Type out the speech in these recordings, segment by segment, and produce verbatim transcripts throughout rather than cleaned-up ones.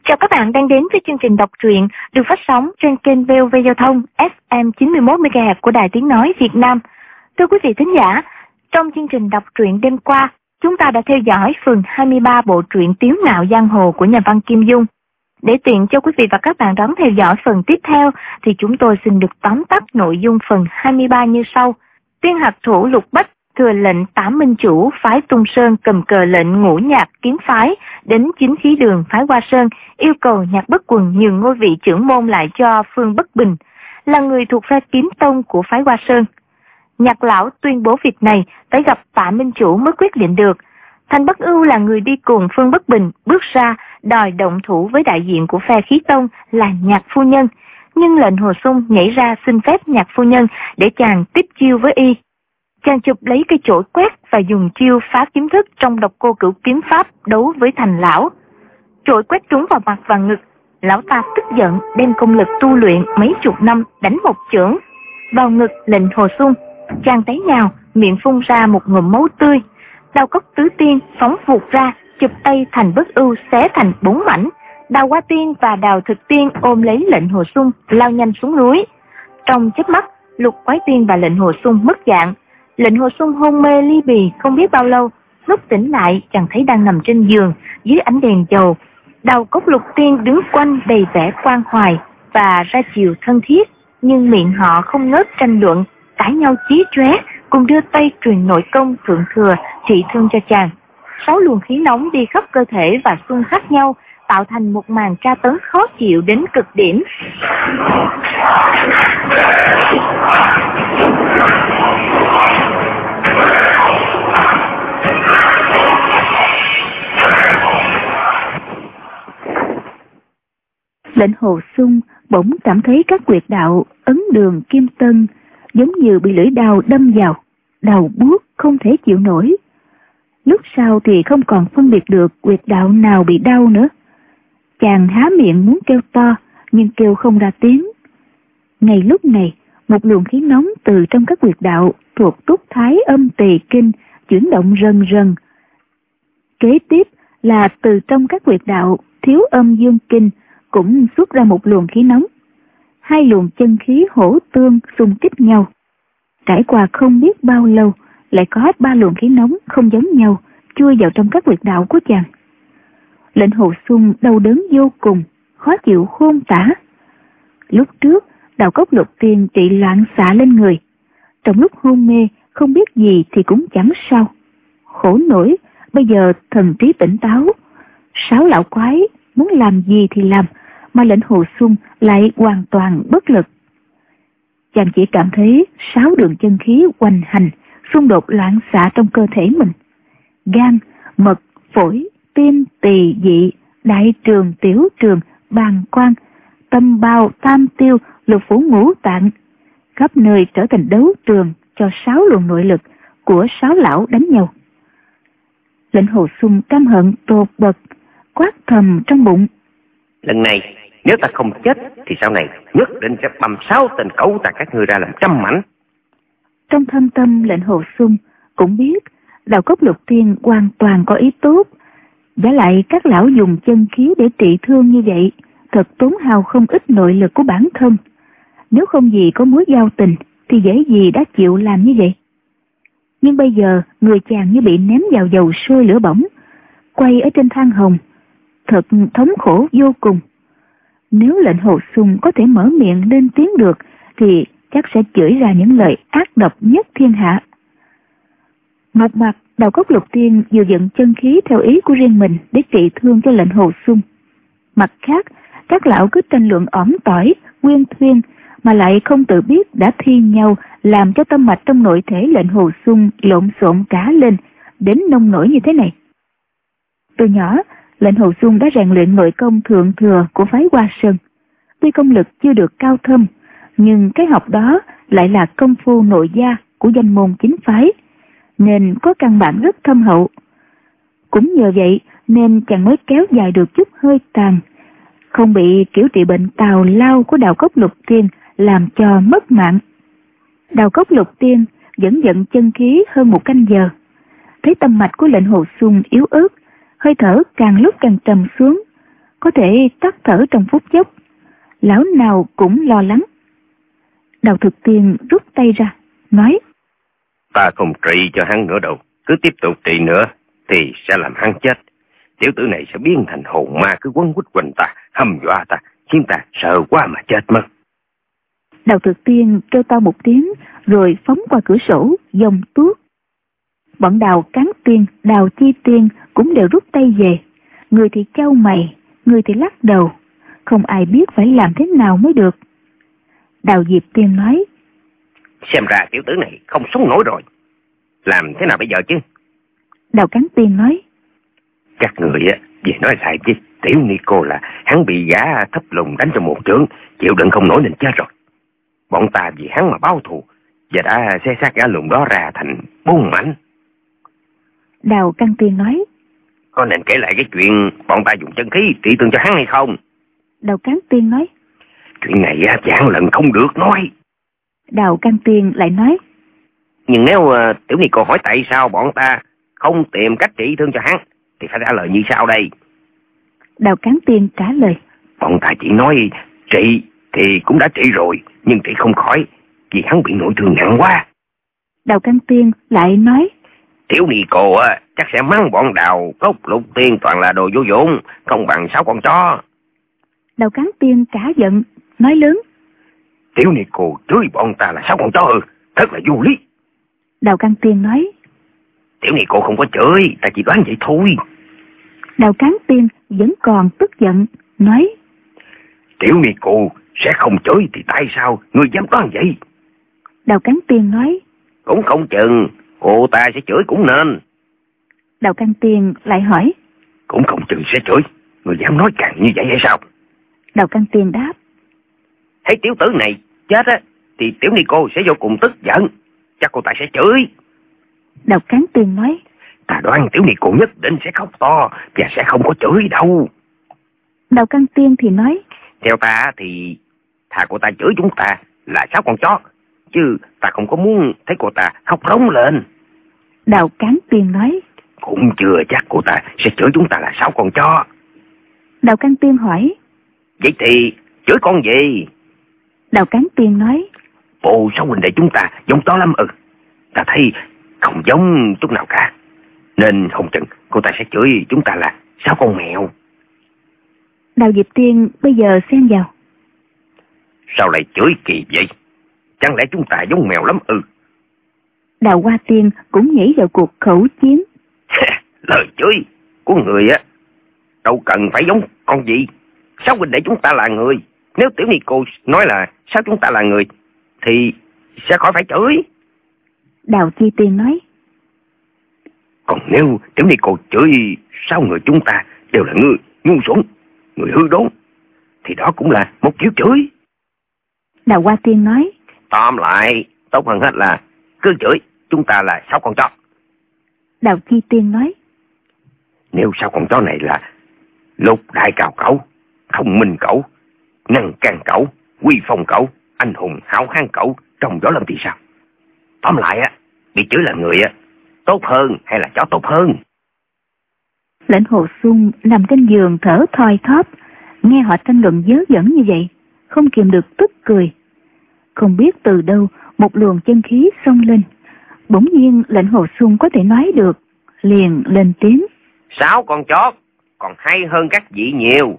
Chào các bạn đang đến với chương trình đọc truyện được phát sóng trên kênh vê o vê Giao thông ép em chín mươi mốt mê ga héc của Đài Tiếng Nói Việt Nam. Thưa quý vị thính giả, trong chương trình đọc truyện đêm qua, chúng ta đã theo dõi phần hai mươi ba bộ truyện Tiếu Ngạo Giang Hồ của nhà văn Kim Dung. Để tiện cho quý vị và các bạn đón theo dõi phần tiếp theo, thì chúng tôi xin được tóm tắt nội dung phần hai mươi ba như sau. Tiên hạt thủ Lục Bách thừa lệnh Tám Minh Chủ phái Tung Sơn cầm cờ lệnh Ngũ Nhạc Kiếm phái đến Chính Khí Đường phái Hoa Sơn, yêu cầu Nhạc Bất Quần nhường ngôi vị trưởng môn lại cho Phương Bất Bình, là người thuộc phe Kiếm Tông của phái Hoa Sơn. Nhạc lão tuyên bố việc này phải gặp Tạ Minh Chủ mới quyết định được. Thành Bất Ưu là người đi cùng Phương Bất Bình bước ra đòi động thủ với đại diện của phe Khí Tông là Nhạc phu nhân, nhưng lệnh Hồ Sung nhảy ra xin phép Nhạc phu nhân để chàng tiếp chiêu với y. Chàng chụp lấy cây chổi quét và dùng chiêu phá kiếm thức trong Độc Cô Cửu kiếm pháp đấu với Thành lão. Chổi quét trúng vào mặt và ngực, lão ta tức giận đem công lực tu luyện mấy chục năm đánh một chưởng vào ngực lệnh Hồ Sung. Chàng té nhào, miệng phun ra một ngụm máu tươi. Đao Cốc Tứ Tiên phóng vụt ra, chụp tay Thành Bất Ưu xé thành bốn mảnh. Đào Hoa Tiên và Đào Thực Tiên ôm lấy lệnh Hồ Sung lao nhanh xuống núi. Trong chớp mắt, Lục Quái Tiên và lệnh Hồ Sung mất dạng. Lệnh Hồ Sung hôn mê ly bì không biết bao lâu, lúc tỉnh lại chàng thấy đang nằm trên giường dưới ánh đèn dầu. Đào Cốc Lục Tiên đứng quanh đầy vẻ quan hoài và ra chiều thân thiết, nhưng miệng họ không ngớt tranh luận, cãi nhau chí chóe, cùng đưa tay truyền nội công thượng thừa trị thương cho chàng. Sáu luồng khí nóng đi khắp cơ thể và xung khắc nhau, tạo thành một màn tra tấn khó chịu đến cực điểm. Lệnh Hồ Sung bỗng cảm thấy các huyệt đạo Ấn Đường, Kim Tân giống như bị lưỡi dao đâm vào, đầu buốt không thể chịu nổi. Lúc sau thì không còn phân biệt được huyệt đạo nào bị đau nữa. Chàng há miệng muốn kêu to, nhưng kêu không ra tiếng. Ngay lúc này, một luồng khí nóng từ trong các huyệt đạo thuộc Túc Thái Âm Tỳ Kinh chuyển động rần rần. Kế tiếp là từ trong các huyệt đạo Thiếu Âm Dương Kinh cũng xuất ra một luồng khí nóng. Hai luồng chân khí hỗ tương xung kích nhau. Trải qua không biết bao lâu, lại có ba luồng khí nóng không giống nhau chui vào trong các huyệt đạo của chàng. Lệnh Hồ Sung đau đớn vô cùng, khó chịu khôn tả. Lúc trước, Đào Cốc Lục Tiên trị loạn xạ lên người. Trong lúc hôn mê, không biết gì thì cũng chẳng sao. Khổ nổi, bây giờ thần trí tỉnh táo. Sáu lão quái muốn làm gì thì làm, mà lệnh Hồ Sung lại hoàn toàn bất lực. Chàng chỉ cảm thấy sáu đường chân khí hoành hành, xung đột loạn xạ trong cơ thể mình. Gan, mật, phổi, tim, tỳ, dị, đại trường, tiểu trường, bàng quang, tâm bao, tam tiêu, lục phủ ngũ tạng, khắp nơi trở thành đấu trường cho sáu luồng nội lực của sáu lão đánh nhau. Lệnh Hồ Sung căm hận tột bậc, quát thầm trong bụng: lần này nếu ta không chết thì sau này nhất định sẽ bầm sáu tên cẩu tà các ngươi ra làm trăm mảnh. Trong thâm tâm lệnh Hồ Sung cũng biết Đào Cốc Lục Tiên hoàn toàn có ý tốt. Giả lại các lão dùng chân khí để trị thương như vậy, thật tốn hao không ít nội lực của bản thân. Nếu không gì có mối giao tình thì dễ gì đã chịu làm như vậy. Nhưng bây giờ người chàng như bị ném vào dầu sôi lửa bỏng, quay ở trên than hồng, thật thống khổ vô cùng. Nếu lệnh Hồ Sung có thể mở miệng lên tiếng được thì chắc sẽ chửi ra những lời ác độc nhất thiên hạ. Một mặt, Đào Cốc Lục Tiên vừa dựng chân khí theo ý của riêng mình để trị thương cho lệnh Hồ Sung. Mặt khác, các lão cứ tranh luận ỏm tỏi, nguyên thuyên mà lại không tự biết đã thi nhau, làm cho tâm mạch trong nội thể lệnh Hồ Sung lộn xộn cả lên đến nông nổi như thế này. Từ nhỏ, lệnh Hồ Sung đã rèn luyện nội công thượng thừa của phái Hoa Sơn. Tuy công lực chưa được cao thâm, nhưng cái học đó lại là công phu nội gia của danh môn chính phái, nên có căn bản rất thâm hậu. Cũng nhờ vậy nên chàng mới kéo dài được chút hơi tàn, không bị kiểu trị bệnh tào lao của Đào Cốc Lục Tiên làm cho mất mạng. Đào Cốc Lục Tiên dẫn dẫn chân khí hơn một canh giờ, thấy tâm mạch của lệnh Hồ Sung yếu ớt, hơi thở càng lúc càng trầm xuống, có thể tắt thở trong phút chốc. Lão nào cũng lo lắng. Đào Thực Tiên rút tay ra, nói: Ta không trị cho hắn nữa đâu. Cứ tiếp tục trị nữa thì sẽ làm hắn chết. Tiểu tử này sẽ biến thành hồn ma, cứ quấn quýt quanh ta, hăm dọa ta, khiến ta sợ quá mà chết mất. Đào Thực Tiên kêu to một tiếng, rồi phóng qua cửa sổ, dòng tuốt. Bọn Đào Cán Tiên, Đào Chi Tiên cũng đều rút tay về. Người thì chau mày, người thì lắc đầu, không ai biết phải làm thế nào mới được. Đào Diệp Tiên nói: Xem ra tiểu tử này không sống nổi rồi. Làm thế nào bây giờ chứ? Đào Cán Tiên nói: Các người về nói lại chứ. Tiểu Nico là hắn bị gã thấp lùng đánh trong một chưởng, chịu đựng không nổi nên chết rồi. Bọn ta vì hắn mà báo thù, và đã xé xác gã lùng đó ra thành bốn mảnh. Đào Cán Tiên nói: Có nên kể lại cái chuyện bọn ta dùng chân khí trị thương cho hắn hay không? Đào Cán Tiên nói: Chuyện này vạn lần không được nói. Đào Cán Tiên lại nói: Nhưng nếu uh, Tiểu Nico hỏi tại sao bọn ta không tìm cách trị thương cho hắn, thì phải trả lời như sau đây. Đào Cán Tiên trả lời: Bọn ta chỉ nói trị thì cũng đã trị rồi, nhưng trị không khỏi vì hắn bị nội thương nặng quá. Đào Cán Tiên lại nói: Tiểu Nico á chắc sẽ mắng bọn Đào Cốc Lục Tiên toàn là đồ vô dụng, không bằng sáu con chó. Đào Cán Tiên cả giận, nói lớn: Tiểu Nico chửi bọn ta là sáu con chó ư? Thật là vô lý. Đào Cán Tiên nói: Tiểu Nico không có chửi, ta chỉ đoán vậy thôi. Đào Cán Tiên vẫn còn tức giận, nói: Tiểu Nico sẽ không chửi thì tại sao ngươi dám đoán vậy? Đào Cán Tiên nói: Cũng không chừng, cô ta sẽ chửi cũng nên. Đào Cán Tiên lại hỏi: Cũng không chừng sẽ chửi, ngươi dám nói càng như vậy hay sao? Đào Cán Tiên đáp: Thấy tiểu tử này chết á, thì Tiểu Nico sẽ vô cùng tức giận, chắc cô ta sẽ chửi. Đào Cán Tiên nói: Ta đoán Tiểu Nico nhất định sẽ khóc to và sẽ không có chửi đâu. Đào Cán Tiên thì nói: Theo ta thì thà cô ta chửi chúng ta là sáu con chó, chứ ta không có muốn thấy cô ta khóc rống lên. Đào Cán Tiên nói: Cũng chưa chắc cô ta sẽ chửi chúng ta là sáu con chó. Đào Cán Tiên hỏi: Vậy thì chửi con gì? Đào Cán Tiên nói: Bộ sáu huynh đệ chúng ta giống chó lắm ừ. Ta thấy không giống chút nào cả, nên không chừng cô ta sẽ chửi chúng ta là sáu con mèo. Đào Diệp Tiên bây giờ xen vào: Sao lại chửi kỳ vậy? Chẳng lẽ chúng ta giống mèo lắm ư? Đào Hoa Tiên cũng nhảy vào cuộc khẩu chiến. Lời chửi của người á đâu cần phải giống con gì. Sáu huynh đệ chúng ta là người. Nếu Tiểu Nico nói là sao chúng ta là người thì sẽ khỏi phải chửi. Đào Chi Tiên nói: Còn nếu Tiểu Nico chửi sáu người chúng ta đều là người ngu xuẩn, người hư đốn, thì đó cũng là một kiểu chửi. Đào Hoa Tiên nói: Tóm lại tốt hơn hết là cứ chửi chúng ta là sáu con chó. Đào Chi Tiên nói: Nếu sáu con chó này là Lục Đại Cào Cẩu, Thông Minh Cẩu, Năng Can Cẩu, Quy Phong Cẩu, Anh Hùng Hảo Hán Cẩu trong gió lâm thì sao? Tóm lại á, bị chửi là người á tốt hơn hay là chó tốt hơn? Lệnh Hồ Xuân nằm trên giường thở thoi thóp, nghe họ tranh luận dớ dẫn như vậy, không kìm được tức cười. Không biết từ đâu một luồng chân khí xông lên, bỗng nhiên Lệnh Hồ Xuân có thể nói được, liền lên tiếng: Sáu con chó còn hay hơn các vị nhiều.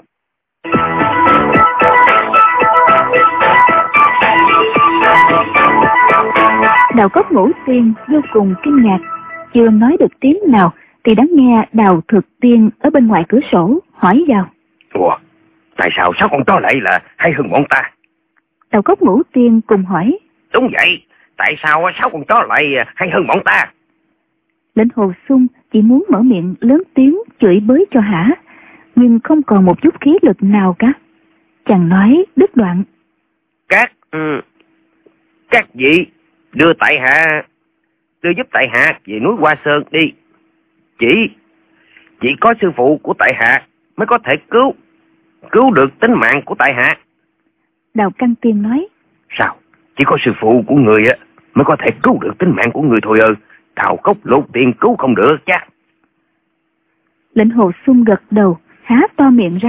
Đào Cốc Ngũ Tiên vô cùng kinh ngạc, chưa nói được tiếng nào thì đã nghe Đào Thực Tiên ở bên ngoài cửa sổ hỏi vào: Ủa, tại sao sáu con chó lại là hay hơn bọn ta? Đào Cốc Ngũ Tiên cùng hỏi: Đúng vậy, tại sao sáu con chó lại hay hơn bọn ta? Lệnh Hồ Xuân chỉ muốn mở miệng lớn tiếng chửi bới cho hả, nhưng không còn một chút khí lực nào cả. Chàng nói đứt đoạn: Các ừ, các vị đưa tại hạ đưa giúp tại hạ về núi Hoa Sơn đi. Chỉ chỉ có sư phụ của tại hạ mới có thể cứu cứu được tính mạng của tại hạ. Đào Căn Tiên nói: Sao? Chỉ có sư phụ của người á mới có thể cứu được tính mạng của người thôi ư? Đào Cốc Lục Tiên cứu không được chắc. Lệnh Hồ Xuân gật đầu, há to miệng ra,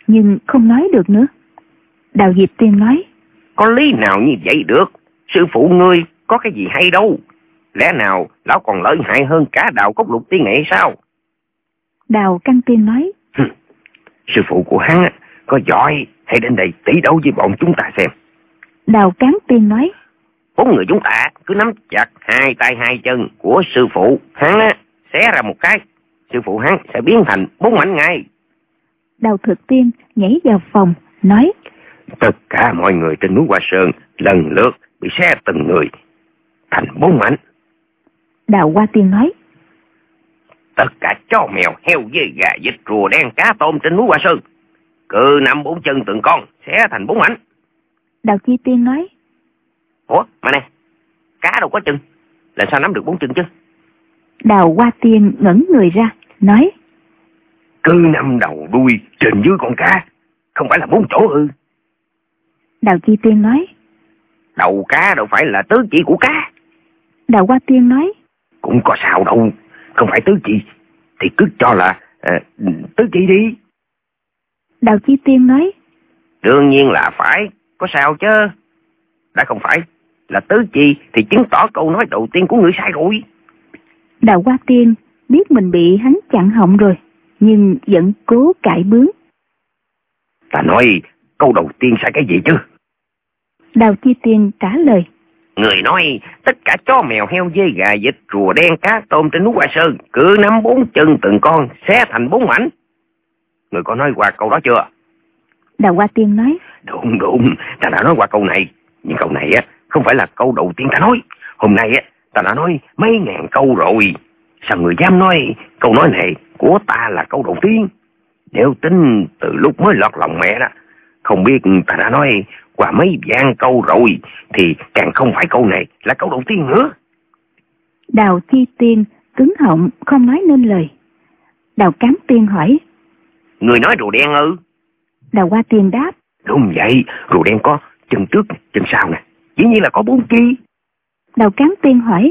nhưng không nói được nữa. Đào Diệp Tiên nói: Có lý nào như vậy được? Sư phụ ngươi có cái gì hay đâu. Lẽ nào lão còn lợi hại hơn cả Đào Cốc Lục Tiên này sao? Đào Căn Tiên nói: Sư phụ của hắn có giỏi hay đến đây tỷ đấu với bọn chúng ta xem. Đào Cán Tiên nói: Bốn người chúng ta cứ nắm chặt hai tay hai chân của sư phụ hắn á, xé ra một cái, sư phụ hắn sẽ biến thành bốn mảnh ngay. Đào Thực Tiên nhảy vào phòng nói: Tất cả mọi người trên núi Hoa Sơn lần lượt bị xé từng người thành bốn mảnh. Đào Hoa Tiên nói: Tất cả chó mèo, heo dê gà vịt rùa đen cá tôm trên núi Hoa Sơn cứ nằm bốn chân từng con xé thành bốn mảnh. Đào Chi Tiên nói: Ủa mà nè, cá đâu có chân, làm sao nắm được bốn chân chứ? Đào Hoa Tiên ngẩng người ra nói: Cứ nằm đầu đuôi trên dưới con cá, không phải là bốn chỗ ư? Đào Chi Tiên nói: Đầu cá đâu phải là tứ chỉ của cá. Đào Hoa Tiên nói: Cũng có sao đâu, không phải tứ chỉ thì cứ cho là à, tứ chỉ đi. Đào Chi Tiên nói: Đương nhiên là phải, có sao chứ. Đã không phải là tứ chi thì chứng tỏ câu nói đầu tiên của người sai rồi. Đào Hoa Tiên biết mình bị hắn chặn họng rồi, nhưng vẫn cố cãi bướng. Ta nói câu đầu tiên sai cái gì chứ? Đào Chi Tiên trả lời: Người nói tất cả chó mèo heo dê gà vịt rùa đen cá tôm trên núi Hoa Sơn cứ nắm bốn chân từng con xé thành bốn mảnh. Người có nói qua câu đó chưa? Đào Hoa Tiên nói: Đúng đúng, ta đã nói qua câu này. Nhưng câu này á không phải là câu đầu tiên ta nói. Hôm nay á ta đã nói mấy ngàn câu rồi. Sao người dám nói câu nói này của ta là câu đầu tiên? Nếu tính từ lúc mới lọt lòng mẹ đó, không biết ta đã nói qua mấy vạn câu rồi, thì càng không phải câu này là câu đầu tiên nữa. Đào Chi Tiên cứng họng không nói nên lời. Đào Cám Tiên hỏi: Người nói rùa đen ư? Đào Hoa Tiên đáp: Đúng vậy, rùa đen có chân trước chân sau nè, dĩ nhiên là có bốn chi. Đào Cám Tiên hỏi: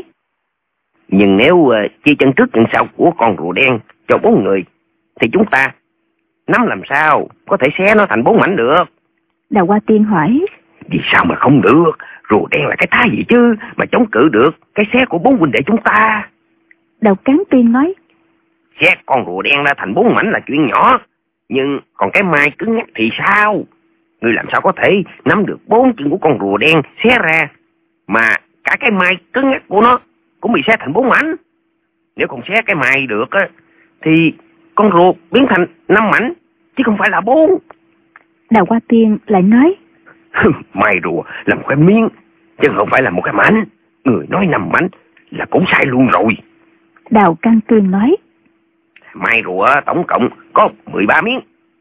Nhưng nếu uh, chia chân trước chân sau của con rùa đen cho bốn người thì chúng ta nắm làm sao có thể xé nó thành bốn mảnh được? Đào Hoa Tiên hỏi: Vì sao mà không được? Rùa đen là cái thá gì chứ mà chống cự được cái xé của bốn huynh đệ chúng ta? Đào Cán Tiên nói: Xé con rùa đen ra thành bốn mảnh là chuyện nhỏ, nhưng còn cái mai cứng ngắc thì sao? Ngươi làm sao có thể nắm được bốn chân của con rùa đen xé ra mà cả cái mai cứng ngắc của nó cũng bị xé thành bốn mảnh? Nếu không xé cái mai được á thì con rùa biến thành năm mảnh chứ không phải là bốn. Đào Hoa Tiên lại nói: Mai rùa là một cái miếng chứ không phải là một cái mảnh. Người nói năm mảnh là cũng sai luôn rồi. Đào Căn Tiên nói: Mai rùa tổng cộng có mười ba miếng.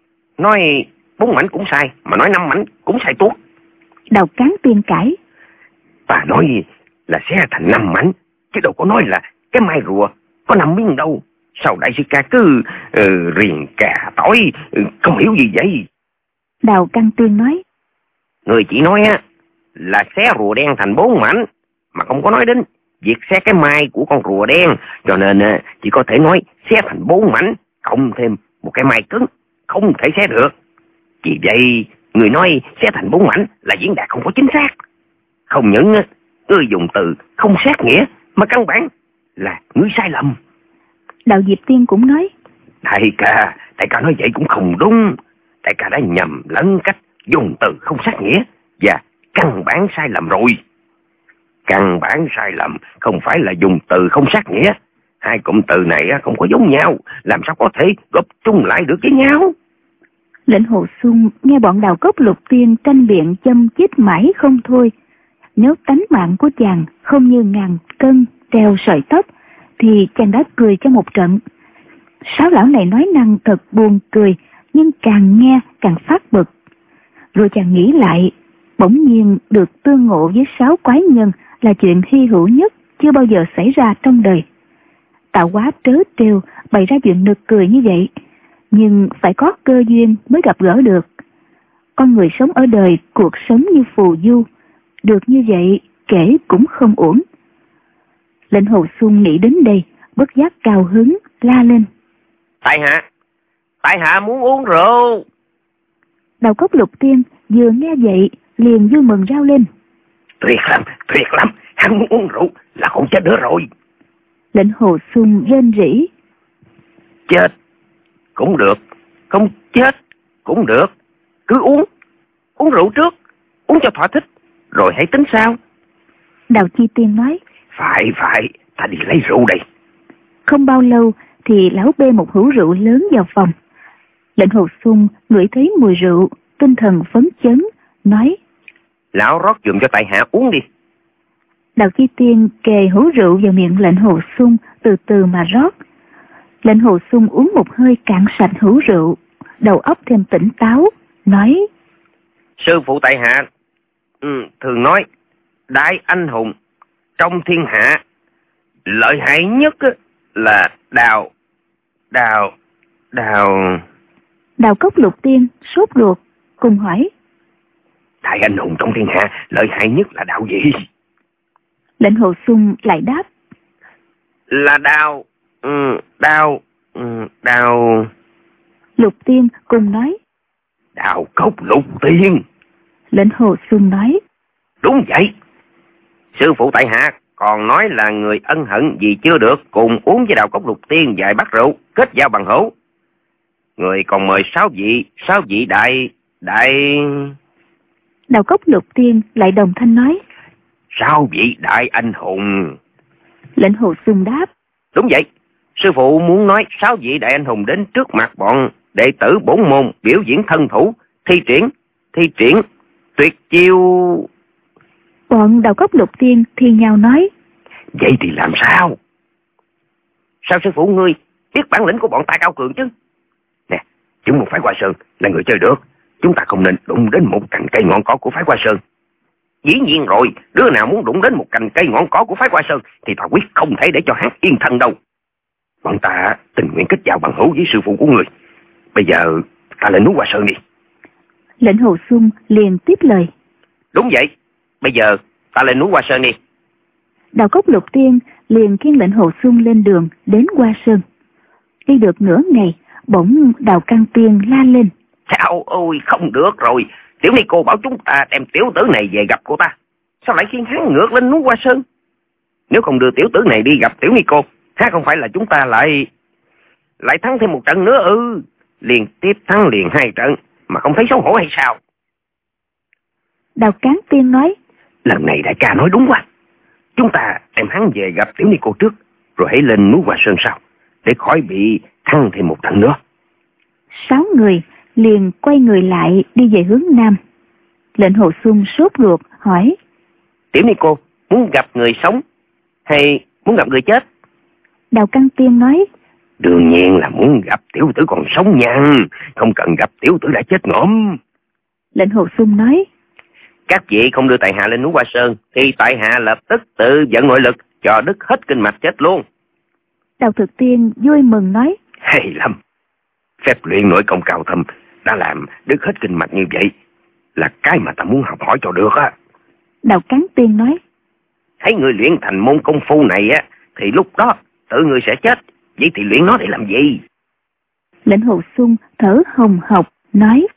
Nói bốn mảnh cũng sai, mà nói năm mảnh cũng sai tuốt. Đào Cán Tiên cãi: Ta nói là xé thành năm mảnh, chứ đâu có nói là cái mai rùa có năm miếng đâu. Sao đại sư ca cứ uh, riềng cà tỏi uh, không hiểu gì vậy? Đào Căn Tiên nói: Người chỉ nói á là xé rùa đen thành bốn mảnh, mà không có nói đến việc xé cái mai của con rùa đen, cho nên uh, chỉ có thể nói xé thành bốn mảnh cộng thêm một cái mai cứng, không thể xé được. Vì vậy người nói xé thành bốn mảnh là diễn đạt không có chính xác. Không những uh, ngươi dùng từ không sát nghĩa, mà căn bản là ngươi sai lầm. Đạo Diệp Tiên cũng nói: Đại ca, đại ca nói vậy cũng không đúng. Đại ca đã nhầm lẫn cách dùng từ không sát nghĩa và căn bản sai lầm rồi. Căn bản sai lầm không phải là dùng từ không sát nghĩa. Hai cụm từ này không có giống nhau, làm sao có thể góp chung lại được với nhau? Lệnh Hồ Xuân nghe bọn Đào Cốc Lục Tiên tranh biện châm chích mãi không thôi. Nếu tánh mạng của chàng không như ngàn cân treo sợi tóc thì chàng đã cười cho một trận. Sáu lão này nói năng thật buồn cười, nhưng càng nghe càng phát bực. Rồi chàng nghĩ lại, bỗng nhiên được tương ngộ với sáu quái nhân là chuyện hy hữu nhất chưa bao giờ xảy ra trong đời. Tạo hóa trớ trêu bày ra chuyện nực cười như vậy, nhưng phải có cơ duyên mới gặp gỡ được. Con người sống ở đời cuộc sống như phù du, được như vậy kể cũng không uổng. Lệnh Hồ Xuân nghĩ đến đây, bất giác cao hứng la lên: Tại hạ, tại hạ muốn uống rượu. Đào Cốc Lục Tiên vừa nghe vậy liền vui mừng rao lên. Tuyệt lắm, tuyệt lắm, hắn muốn uống rượu là không chết nữa rồi. Lệnh Hồ Xuân rên rỉ. Chết cũng được, không chết cũng được, cứ uống, uống rượu trước, uống cho thỏa thích, rồi hãy tính sao. Đào Chi Tiên nói. Phải, phải, ta đi lấy rượu đây. Không bao lâu thì lão bê một hũ rượu lớn vào phòng. Lệnh Hồ Xuân ngửi thấy mùi rượu, tinh thần phấn chấn, nói. Lão rót giùm cho tại hạ uống đi. Đào Chi Tiên kề hũ rượu vào miệng Lệnh Hồ Xuân, từ từ mà rót. Lệnh Hồ Xuân uống một hơi cạn sạch hũ rượu, đầu óc thêm tỉnh táo, nói. Sư phụ tại hạ ừ, thường nói, đại anh hùng trong thiên hạ, lợi hại nhất là đào, đào, đào... Đào Cốc Lục Tiên sốt ruột, cùng hỏi. Đại anh hùng trong thiên hạ, lợi hại nhất là đạo gì? Lệnh Hồ Xuân lại đáp. Là đào, ừ, đào, ừ, đào... Lục Tiên cùng nói. Đào Cốc Lục Tiên. Lệnh Hồ Xuân nói. Đúng vậy. Sư phụ tại hạ còn nói là người ân hận vì chưa được cùng uống với Đào Cốc Lục Tiên vài bát rượu, kết giao bằng hữu. Người còn mời sáu vị, sáu vị đại, đại... Đào Cốc Lục Tiên lại đồng thanh nói. Sáu vị đại anh hùng. Lệnh Hồ Xuân đáp. Đúng vậy. Sư phụ muốn nói sáu vị đại anh hùng đến trước mặt bọn đệ tử bổn môn biểu diễn thân thủ, thi triển, thi triển, tuyệt chiêu. Bọn Đào Cốc Lục Tiên thì nhau nói. Vậy thì làm sao? Sao sư phụ ngươi biết bản lĩnh của bọn ta cao cường chứ? Nè, chúng một phái Hoa Sơn là người chơi được, chúng ta không nên đụng đến một cành cây ngọn cỏ của phái Hoa Sơn. Dĩ nhiên rồi, đứa nào muốn đụng đến một cành cây ngọn cỏ của phái Hoa Sơn thì thọ quyết không thể để cho hắn yên thân đâu. Bọn ta tình nguyện kết giao bằng hữu với sư phụ của người. Bây giờ ta lên núi Hoa Sơn đi. Lệnh Hồ Xuân liền tiếp lời. Đúng vậy, bây giờ ta lên núi Hoa Sơn đi. Đào Cốc Lục Tiên liền khiêng Lệnh Hồ Xuân lên đường đến Hoa Sơn. Đi được nửa ngày, bỗng Đào Căn Tiên la lên. Sao ôi, không được rồi. Tiểu Ni cô bảo chúng ta đem tiểu tử này về gặp cô ta. Sao lại khiến hắn ngược lên núi Hoa Sơn? Nếu không đưa tiểu tử này đi gặp tiểu Ni cô, ha không phải là chúng ta lại lại thắng thêm một trận nữa ư? Ừ. Liên tiếp thắng liền hai trận mà không thấy xấu hổ hay sao? Đào Cán Tiên nói. Lần này đại ca nói đúng quá. Chúng ta đem hắn về gặp tiểu Ni cô trước, rồi hãy lên núi Hoa Sơn sau, để khỏi bị thắng thêm một trận nữa. Sáu người liền quay người lại đi về hướng Nam. Lệnh Hồ Xuân sốt ruột hỏi. Tiểu Ni cô muốn gặp người sống hay muốn gặp người chết? Đào Căn Tiên nói. Đương nhiên là muốn gặp tiểu tử còn sống nha, không cần gặp tiểu tử đã chết ngõm. Lệnh Hồ Xuân nói. Các vị không đưa tại hạ lên núi Hoa Sơn thì tại hạ lập tức tự dẫn nội lực cho đứt hết kinh mạch chết luôn. Đào Thực Tiên vui mừng nói. Hay lắm. Phép luyện nội công cao thâm đã làm đứt hết kinh mạch như vậy, là cái mà ta muốn học hỏi cho được á. Đào Cán Tiên nói. Thấy người luyện thành môn công phu này á, thì lúc đó tự người sẽ chết. Vậy thì luyện nó để làm gì? Lệnh Hồ Xuân thở hồng hộc nói.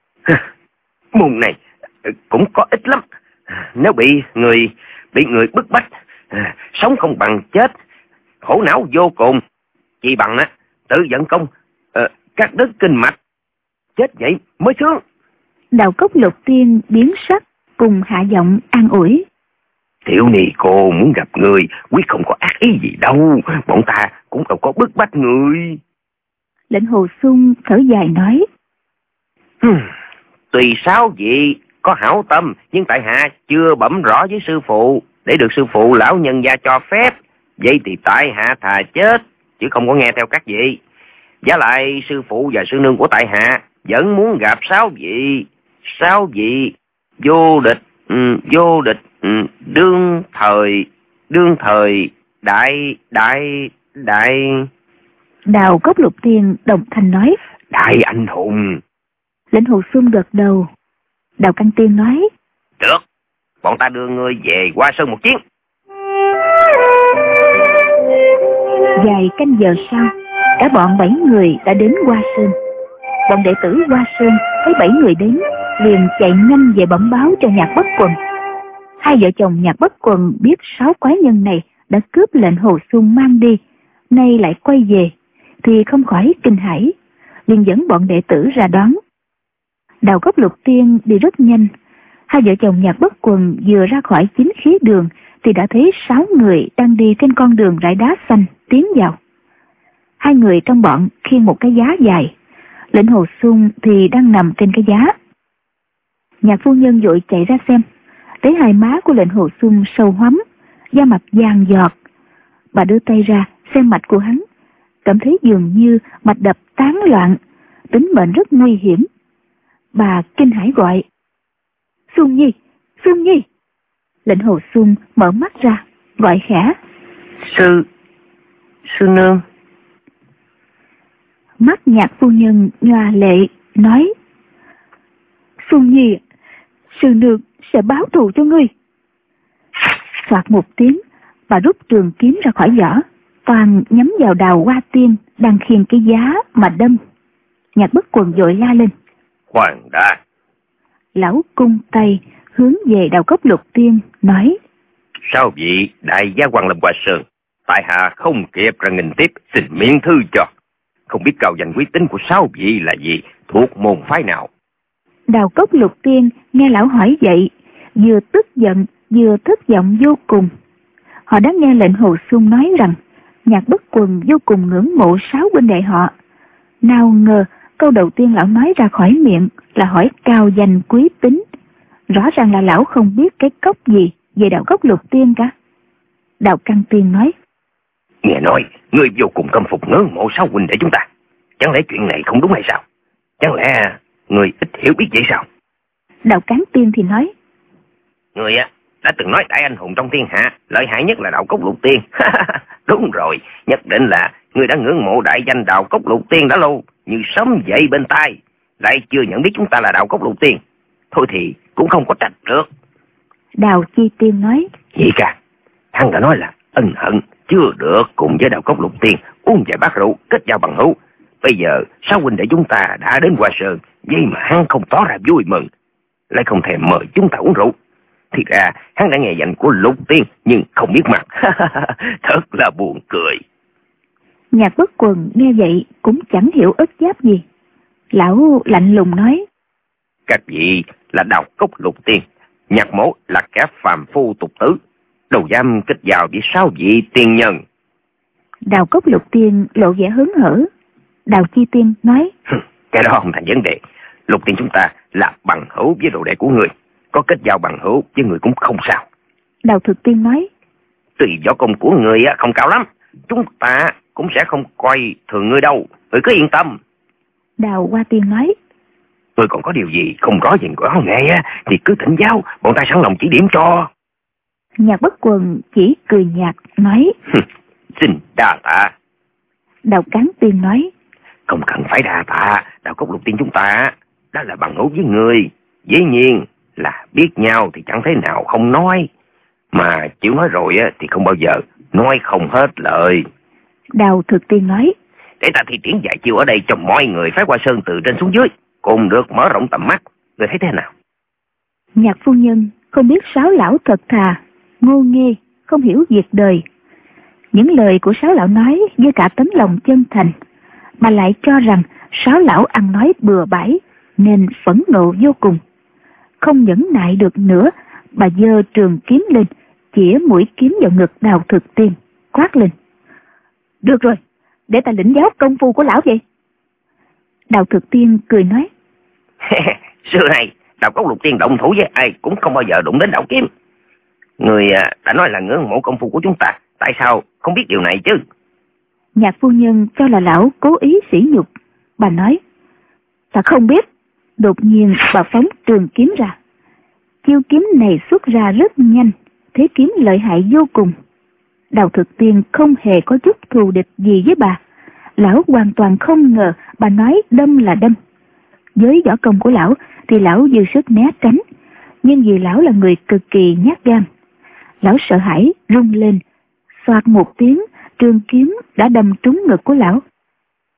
Môn này cũng có ích lắm. Nếu bị người bị người bức bách, sống không bằng chết, khổ não vô cùng. Chỉ bằng á tự dẫn công, uh, cắt đứt kinh mạch, chết vậy mới sướng. Đào Cốc Lục Tiên biến sắc, cùng hạ giọng an ủi. Tiểu Ni cô muốn gặp người, quyết không có ác ý gì đâu. Bọn ta cũng đâu có bức bách người. Lệnh Hồ Xuân thở dài nói. Hmm, tùy sáu vị có hảo tâm, nhưng tại hạ chưa bẩm rõ với sư phụ, để được sư phụ lão nhân gia cho phép. Vậy thì tại hạ thà chết, chứ không có nghe theo các vị. Giá lại sư phụ và sư nương của tại hạ vẫn muốn gặp sáu vị. Sáu vị vô địch, um, vô địch, um, đương thời, đương thời, đại, đại, đại... Đào Cốc Lục Tiên đồng thanh nói. Đại anh hùng. Lệnh Hồ Xuân gật đầu. Đào Căn Tiên nói. Được, bọn ta đưa ngươi về Hoa Sơn một chuyến. Vài canh giờ sau, cả bọn bảy người đã đến Hoa Sơn. bọn đệ tử Hoa Sơn thấy bảy người đến, liền chạy nhanh về bẩm báo cho Nhạc Bất Quần. Hai vợ chồng Nhạc Bất Quần biết sáu quái nhân này đã cướp lệnh Hồ Xuân mang đi, nay lại quay về, thì không khỏi kinh hãi, liền dẫn bọn đệ tử ra đón. Đào Cốc Lục Tiên đi rất nhanh. Hai vợ chồng Nhạc Bất Quần vừa ra khỏi chính khí đường thì đã thấy sáu người đang đi trên con đường rải đá xanh tiến vào. Hai người trong bọn khiêng một cái giá dài, lệnh Hồ Xuân thì đang nằm trên cái giá. Nhạc phu nhân vội chạy ra xem, thấy hai má của lệnh Hồ Xuân sâu hoắm, da mặt vàng giọt. Bà đưa tay ra xem mạch của hắn, cảm thấy dường như mạch đập tán loạn, tính mệnh rất nguy hiểm. Bà kinh hãi gọi: Xuân Nhi, Xuân Nhi. Lệnh Hồ Xuân mở mắt ra, gọi khẽ: Sư, sư nương. Mắt Nhạc phu nhân nhòa lệ, nói: Xuân Nhi, sư nương sẽ báo thù cho ngươi. Soạt một tiếng, bà rút trường kiếm ra khỏi vỏ, toàn nhắm vào Đào Hoa Tiên đang khiêng cái giá mà đâm. Nhạc Bất Quần vội la lên: Khoan đã. Lão cung tay hướng về Đào Cốc Lục Tiên, nói: Sao vị đại gia quan Lâm Hoa Sơn, tại hạ không kịp ra nghìn tiếp, xin miễn thư cho. Không biết cao danh quý tính của sáu vị là gì, thuộc môn phái nào? Đào Cốc Lục Tiên nghe lão hỏi vậy, vừa tức giận vừa thất vọng vô cùng. Họ đã nghe lệnh Hồ Xuân nói rằng Nhạc Bất Quần vô cùng ngưỡng mộ sáu huynh đệ họ. Nào ngờ câu đầu tiên lão nói ra khỏi miệng là hỏi cao danh quý tính. Rõ ràng là lão không biết cái cốc gì về Đào Cốc Lục Tiên cả. Đào Căn Tiên nói: Nghe nói ngươi vô cùng căm phục ngưỡng mộ sáu huynh đệ chúng ta, chẳng lẽ chuyện này không đúng hay sao? Chẳng lẽ ngươi ít hiểu biết vậy sao? Đào Cán Tiên thì nói: Ngươi á đã từng nói đại anh hùng trong thiên hạ lợi hại nhất là Đào Cốc Lục Tiên. Đúng rồi, nhất định là ngươi đã ngưỡng mộ đại danh Đào Cốc Lục Tiên đã lâu, như sấm dậy bên tai, lại chưa nhận biết chúng ta là Đào Cốc Lục Tiên. Thôi thì cũng không có trách được. Đào Chi Tiên nói: Gì cả, hắn đã nói là ân hận chưa được cùng với Đào Cốc Lục Tiên uống vài bát rượu kết giao bằng hữu. Bây giờ sáu huynh đệ chúng ta đã đến Hoa Sơn, vậy mà hắn không tỏ ra vui mừng, lại không thèm mời chúng ta uống rượu. Thì ra hắn đã nghe danh của Lục Tiên nhưng không biết mặt. Thật là buồn cười. Nhạc Bất Quần nghe vậy cũng chẳng hiểu ức giáp gì. Lão lạnh lùng nói: Các vị là Đào Cốc Lục Tiên, Nhạc mỗ là kẻ phàm phu tục tử, đâu dám kết giao với sáu vị tiên nhân. Đào Cốc Lục Tiên lộ vẻ hớn hở. Đào Chi Tiên nói: Cái đó không thành vấn đề. Lục Tiên chúng ta là bằng hữu với đồ đệ của người, có kết giao bằng hữu với người cũng không sao. Đào Thực Tiên nói: Tùy võ công của người không cao lắm, chúng ta cũng sẽ không coi thường ngươi đâu, người cứ yên tâm. Đào Hoa Tiên nói: Người còn có điều gì không rõ về võ nghệ thì cứ thỉnh giáo, bọn ta sẵn lòng chỉ điểm cho. Nhạc Bất Quần chỉ cười nhạt nói: Xin đa tạ. Đào Cán Tiên nói: Không cần phải đa tạ, Đào Cốc Lục Tiên chúng ta đã là bằng hữu với người, dĩ nhiên là biết nhau thì chẳng thế nào không nói, mà chịu nói rồi thì không bao giờ nói không hết lời. Đào Thực Tiên nói: Để ta thi triển dạy chiêu ở đây cho mọi người phái Hoa Sơn từ trên xuống dưới, cùng được mở rộng tầm mắt, người thấy thế nào? Nhạc phu nhân không biết sáu lão thật thà, ngô nghê, không hiểu việc đời. Những lời của sáu lão nói với cả tấm lòng chân thành, mà lại cho rằng sáu lão ăn nói bừa bãi, nên phẫn nộ vô cùng. Không nhẫn nại được nữa, bà giơ trường kiếm lên, chĩa mũi kiếm vào ngực Đào Thực Tiên, quát lên: Được rồi, để ta lĩnh giáo công phu của lão vậy. Đào Thực Tiên cười nói: Xưa này Đào Cốc Lục Tiên động thủ với ai cũng không bao giờ đụng đến đạo kiếm. Người đã nói là ngưỡng mộ công phu của chúng ta, tại sao không biết điều này chứ? Nhạc phu nhân cho là lão cố ý sỉ nhục. Bà nói: Ta không biết. Đột nhiên bà phóng trường kiếm ra. Chiêu kiếm này xuất ra rất nhanh, thế kiếm lợi hại vô cùng. Đào Thực Tiên không hề có chút thù địch gì với bà. Lão hoàn toàn không ngờ bà nói đâm là đâm. Với võ công của lão thì lão dư sức né tránh, nhưng vì lão là người cực kỳ nhát gan, lão sợ hãi rung lên, xoạt một tiếng, trường kiếm đã đâm trúng ngực của lão.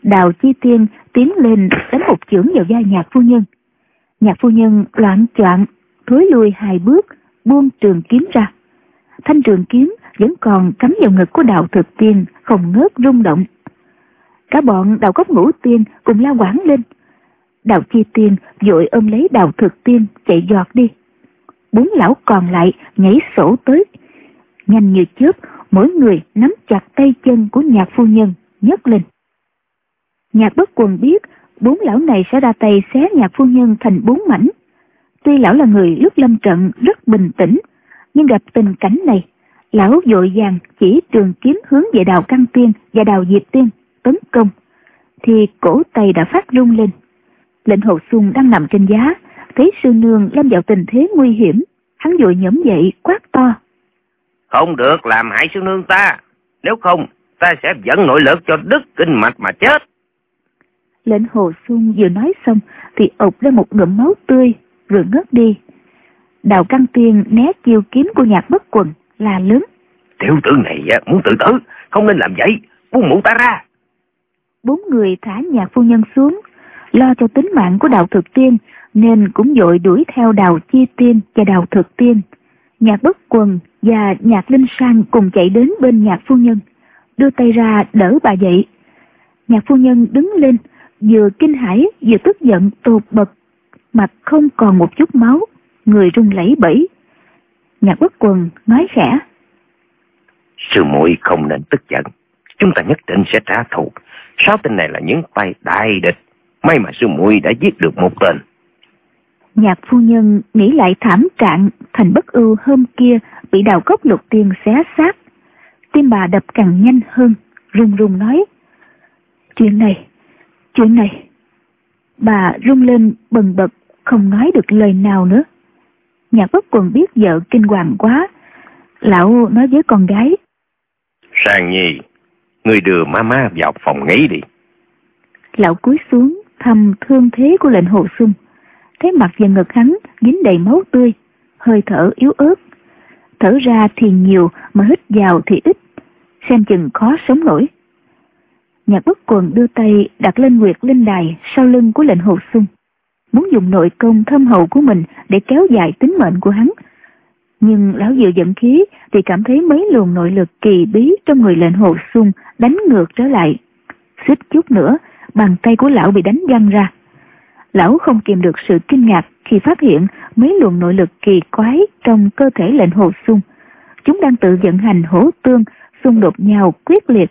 Đào Chi Tiên tiến lên đánh một chưởng vào vai Nhạc phu nhân. Nhạc phu nhân loạn choạng thối lui hai bước, buông trường kiếm ra. Thanh trường kiếm vẫn còn cắm vào ngực của Đào Thực Tiên, không ngớt rung động. Cả bọn Đào Cốc Ngũ Tiên cùng la quảng lên. Đào Chi Tiên vội ôm lấy Đào Thực Tiên chạy giọt đi. Bốn lão còn lại nhảy sổ tới, nhanh như chớp, mỗi người nắm chặt tay chân của Nhạc phu nhân nhấc lên. Nhạc Bất Quần biết bốn lão này sẽ ra tay xé Nhạc phu nhân thành bốn mảnh. Tuy lão là người lúc lâm trận rất bình tĩnh, nhưng gặp tình cảnh này, lão vội vàng chỉ trường kiếm hướng về Đào Căn Tiên và Đào Diệp Tiên tấn công, thì cổ tay đã phát rung lên. Lệnh Hồ Xuân đang nằm trên giá, thấy sư nương lâm vào tình thế nguy hiểm, hắn vội nhổm dậy quát to: Không được làm hại sư nương ta, nếu không ta sẽ dẫn nội lực cho đứt kinh mạch mà chết. Lệnh Hồ Xuân vừa nói xong thì ộc lên một ngụm máu tươi rồi ngất đi. Đào Căn Tiên né chiêu kiếm của Nhạc Bất Quần, là lớn: Tiểu tử này muốn tự tử, không nên làm vậy, buông mụ ta ra. Bốn người thả Nhạc phu nhân xuống, lo cho tính mạng của Đào Thực Tiên nên cũng vội đuổi theo Đào Chi Tiên và Đào Thực Tiên. Nhạc Bất Quần và Nhạc Linh Sang cùng chạy đến bên Nhạc phu nhân, đưa tay ra đỡ bà dậy. Nhạc phu nhân đứng lên, vừa kinh hãi vừa tức giận tột bật, mặt không còn một chút máu, người run lẩy bẩy. Nhạc Bất Quần nói khẽ: Sư muội không nên tức giận, chúng ta nhất định sẽ trả thù. Sáu tên này là những tay đại địch, may mà sư muội đã giết được một tên. Nhạc phu nhân nghĩ lại thảm trạng Thành Bất Ưu hôm kia bị Đào Cốc Lục Tiên xé xác, tim bà đập càng nhanh hơn, run run nói: Chuyện này, chuyện này. Bà run lên bần bật, không nói được lời nào nữa. Nhạc Bất Quần biết vợ kinh hoàng quá, lão nói với con gái: Sang Nhi, ngươi đưa mama vào phòng nghỉ đi. Lão cúi xuống thăm thương thế của Lệnh Hồ Xuân, thấy mặt và ngực hắn dính đầy máu tươi, hơi thở yếu ớt, thở ra thì nhiều mà hít vào thì ít, xem chừng khó sống nổi. Nhạc Bất Quần đưa tay đặt lên Nguyệt Linh Đài sau lưng của Lệnh Hồ Xuân, muốn dùng nội công thâm hậu của mình để kéo dài tính mệnh của hắn. Nhưng lão vừa dẫn khí thì cảm thấy mấy luồng nội lực kỳ bí trong người Lệnh Hồ Xuân đánh ngược trở lại. Suýt chút nữa bàn tay của lão bị đánh văng ra. Lão không kìm được sự kinh ngạc khi phát hiện mấy luồng nội lực kỳ quái trong cơ thể Lệnh Hồ Xuân, chúng đang tự vận hành hỗ tương, xung đột nhau quyết liệt.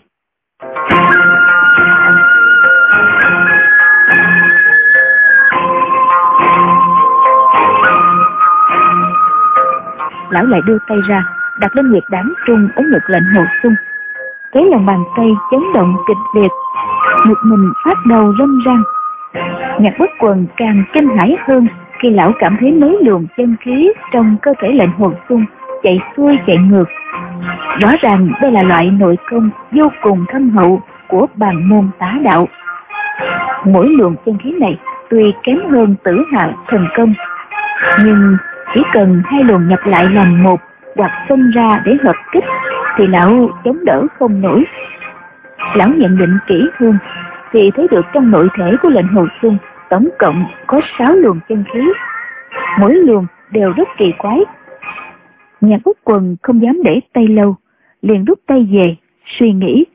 Lão lại đưa tay ra đặt lên nguyệt đám trung ở ngực Lệnh Hồ Xuân, thấy lòng bàn tay chấn động kịch liệt, ngực mình phát đầu râm ran. Nhạc Bất Quần càng kinh hãi hơn khi lão cảm thấy mấy luồng chân khí trong cơ thể Lệnh Hồ Xuân chạy xuôi chạy ngược. Rõ ràng đây là loại nội công vô cùng thâm hậu của Bàn Môn Tá Đạo. Mỗi luồng chân khí này tuy kém hơn Tử Hạ thần công, nhưng chỉ cần hai luồng nhập lại làm một hoặc xông ra để hợp kích thì lão chống đỡ không nổi. Lão nhận định kỹ hơn thì thấy được trong nội thể của Lệnh Hồ Xuân tổng cộng có sáu luồng chân khí, mỗi luồng đều rất kỳ quái. Nhạc Bất Quần không dám để tay lâu, liền rút tay về, suy nghĩ: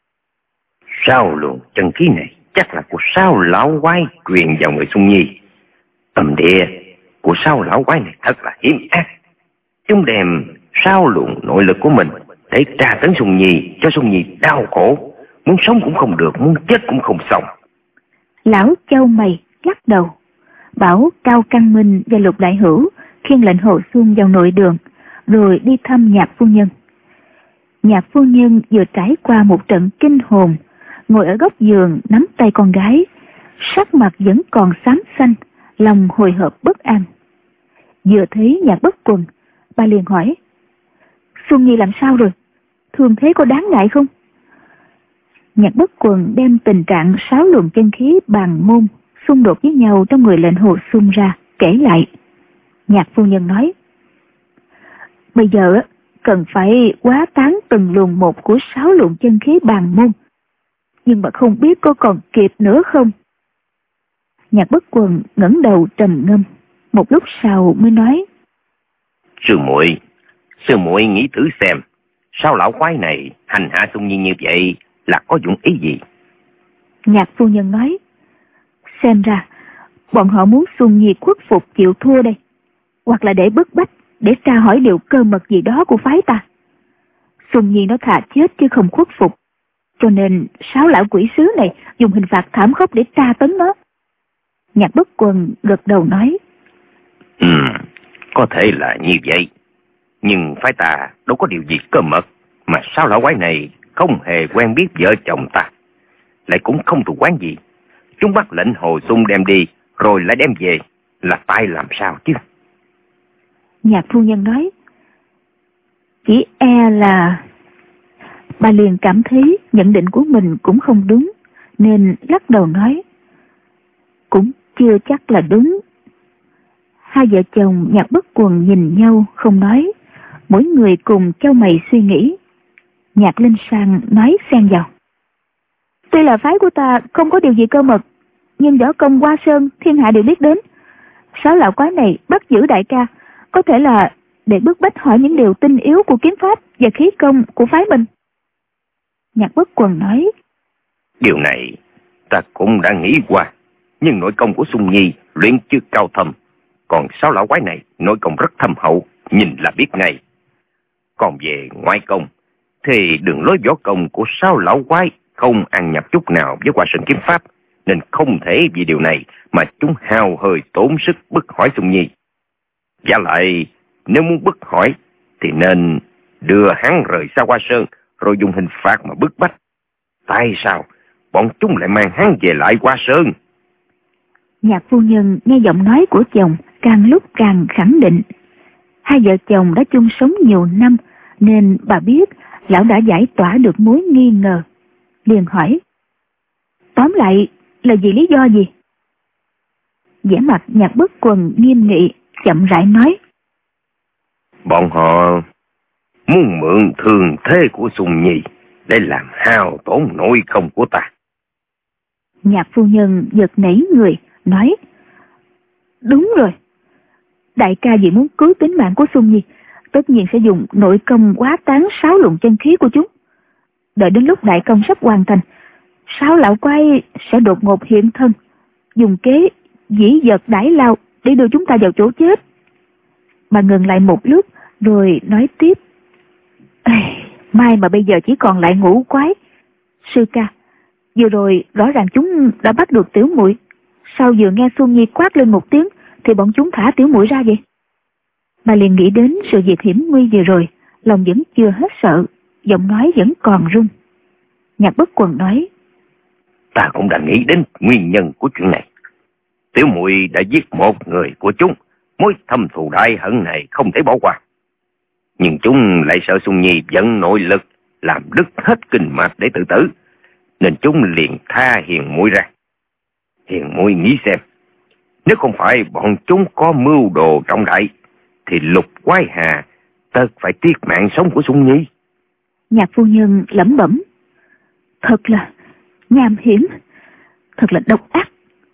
Sáu luồng chân khí này chắc là của sáu lão quái truyền vào người Xuân Nhi. Tâm địa của sáu lão quái này thật là hiểm ác. Chúng đem sáu luồng nội lực của mình để tra tấn Xuân Nhi, cho Xuân Nhi đau khổ, muốn sống cũng không được, muốn chết cũng không xong. Lão chau mày lắc đầu, bảo Cao Căn Minh và Lục Đại Hữu khiêng Lệnh Hồ Xuân vào nội đường, rồi đi thăm Nhạc phu nhân. Nhạc phu nhân vừa trải qua một trận kinh hồn, ngồi ở góc giường nắm tay con gái, sắc mặt vẫn còn xám xanh, lòng hồi hộp bất an. Vừa thấy Nhạc Bất Quần, bà liền hỏi: Xuân Nhi làm sao rồi? Thương thế có đáng ngại không? Nhạc Bất Quần đem tình trạng sáu luồng chân khí bàn môn xung đột với nhau trong người Lệnh Hồ Xuân ra, kể lại. Nhạc phu nhân nói: Bây giờ cần phải hóa tán từng luồng một của sáu luồng chân khí bàn môn. nhưng mà không biết có còn kịp nữa không. Nhạc Bất Quần ngẩng đầu trầm ngâm, một lúc sau mới nói: Sư muội, sư muội nghĩ thử xem, sao lão quái này hành hạ Xuân Nhi như vậy là có dụng ý gì? Nhạc phu nhân nói: Xem ra bọn họ muốn Xuân Nhi khuất phục chịu thua đây, hoặc là để bức bách, để tra hỏi điều cơ mật gì đó của phái ta. Xuân Nhi nó thà chết chứ không khuất phục, cho nên sáu lão quỷ sứ này dùng hình phạt thảm khốc để tra tấn nó. Nhạc Bất Quần gật đầu nói: Ừ, có thể là như vậy, nhưng phái ta đâu có điều gì cơ mật mà sao lão quái này không hề quen biết vợ chồng ta, lại cũng không thù oán gì. Chúng bắt lệnh Hồ Xuân đem đi rồi lại đem về, là tay làm sao chứ? Nhạc phu nhân nói: Chỉ e là... Bà liền cảm thấy nhận định của mình cũng không đúng, nên lắc đầu nói: Cũng chưa chắc là đúng. Hai vợ chồng Nhạc Bất Quần nhìn nhau không nói, mỗi người cùng chau mày suy nghĩ. Nhạc Linh Sang nói xen vào: Tuy là phái của ta không có điều gì cơ mật, nhưng võ công Hoa Sơn thiên hạ đều biết đến. Sáu lão quái này bắt giữ đại ca, có thể là để bức bách hỏi những điều tinh yếu của kiếm pháp và khí công của phái mình. Nhạc Bất Quần nói: Điều này ta cũng đã nghĩ qua, nhưng nội công của Xuân Nhi luyện chưa cao thâm, còn sáu lão quái này nội công rất thâm hậu, nhìn là biết ngay. Còn về ngoại công thì đường lối võ công của sáu lão quái không ăn nhập chút nào với Hoa Sơn kiếm pháp, nên không thể vì điều này mà chúng hao hơi tốn sức bức hỏi Xuân Nhi. Và lại, nếu muốn bức hỏi thì nên đưa hắn rời xa Hoa Sơn, rồi dùng hình phạt mà bức bách. Tại sao bọn chúng lại mang hắn về lại Hoa Sơn? Nhạc phu nhân nghe giọng nói của chồng càng lúc càng khẳng định. Hai vợ chồng đã chung sống nhiều năm, nên bà biết lão đã giải tỏa được mối nghi ngờ. Liền hỏi: Tóm lại là vì lý do gì? Vẻ mặt Nhạc Bất Quần nghiêm nghị, chậm rãi nói: Bọn họ muốn mượn thường thế của Xuân Nhi để làm hao tổn nội công của ta. Nhạc phu nhân giật nảy người, nói: Đúng rồi, đại ca vì muốn cứu tính mạng của Xuân Nhi, tất nhiên sẽ dùng nội công quá tán sáu luồng chân khí của chúng. Đợi đến lúc đại công sắp hoàn thành, sáu lão quái sẽ đột ngột hiện thân, dùng kế dĩ vật đãi lao để đưa chúng ta vào chỗ chết. Bà ngừng lại một lúc rồi nói tiếp: Ê, may mà bây giờ chỉ còn lại ngũ quái. Sư ca, vừa rồi rõ ràng chúng đã bắt được tiểu muội, sao vừa nghe Xuân Nhi quát lên một tiếng thì bọn chúng thả tiểu muội ra vậy? Bà liền nghĩ đến sự việc hiểm nguy vừa rồi, lòng vẫn chưa hết sợ, giọng nói vẫn còn run. Nhạc Bất Quần nói: Ta cũng đã nghĩ đến nguyên nhân của chuyện này. Tiểu muội đã giết một người của chúng, mối thâm thù đại hận này không thể bỏ qua. Nhưng chúng lại sợ Xuân Nhi vận nội lực làm đứt hết kinh mạch để tự tử, nên chúng liền tha Hiền muội ra. Hiền muội nghĩ xem, nếu không phải bọn chúng có mưu đồ trọng đại thì Lục Quái Hà tất phải tiếc mạng sống của Xuân Nhi. Nhạc phu nhân lẩm bẩm: Thật là nham hiểm, thật là độc ác.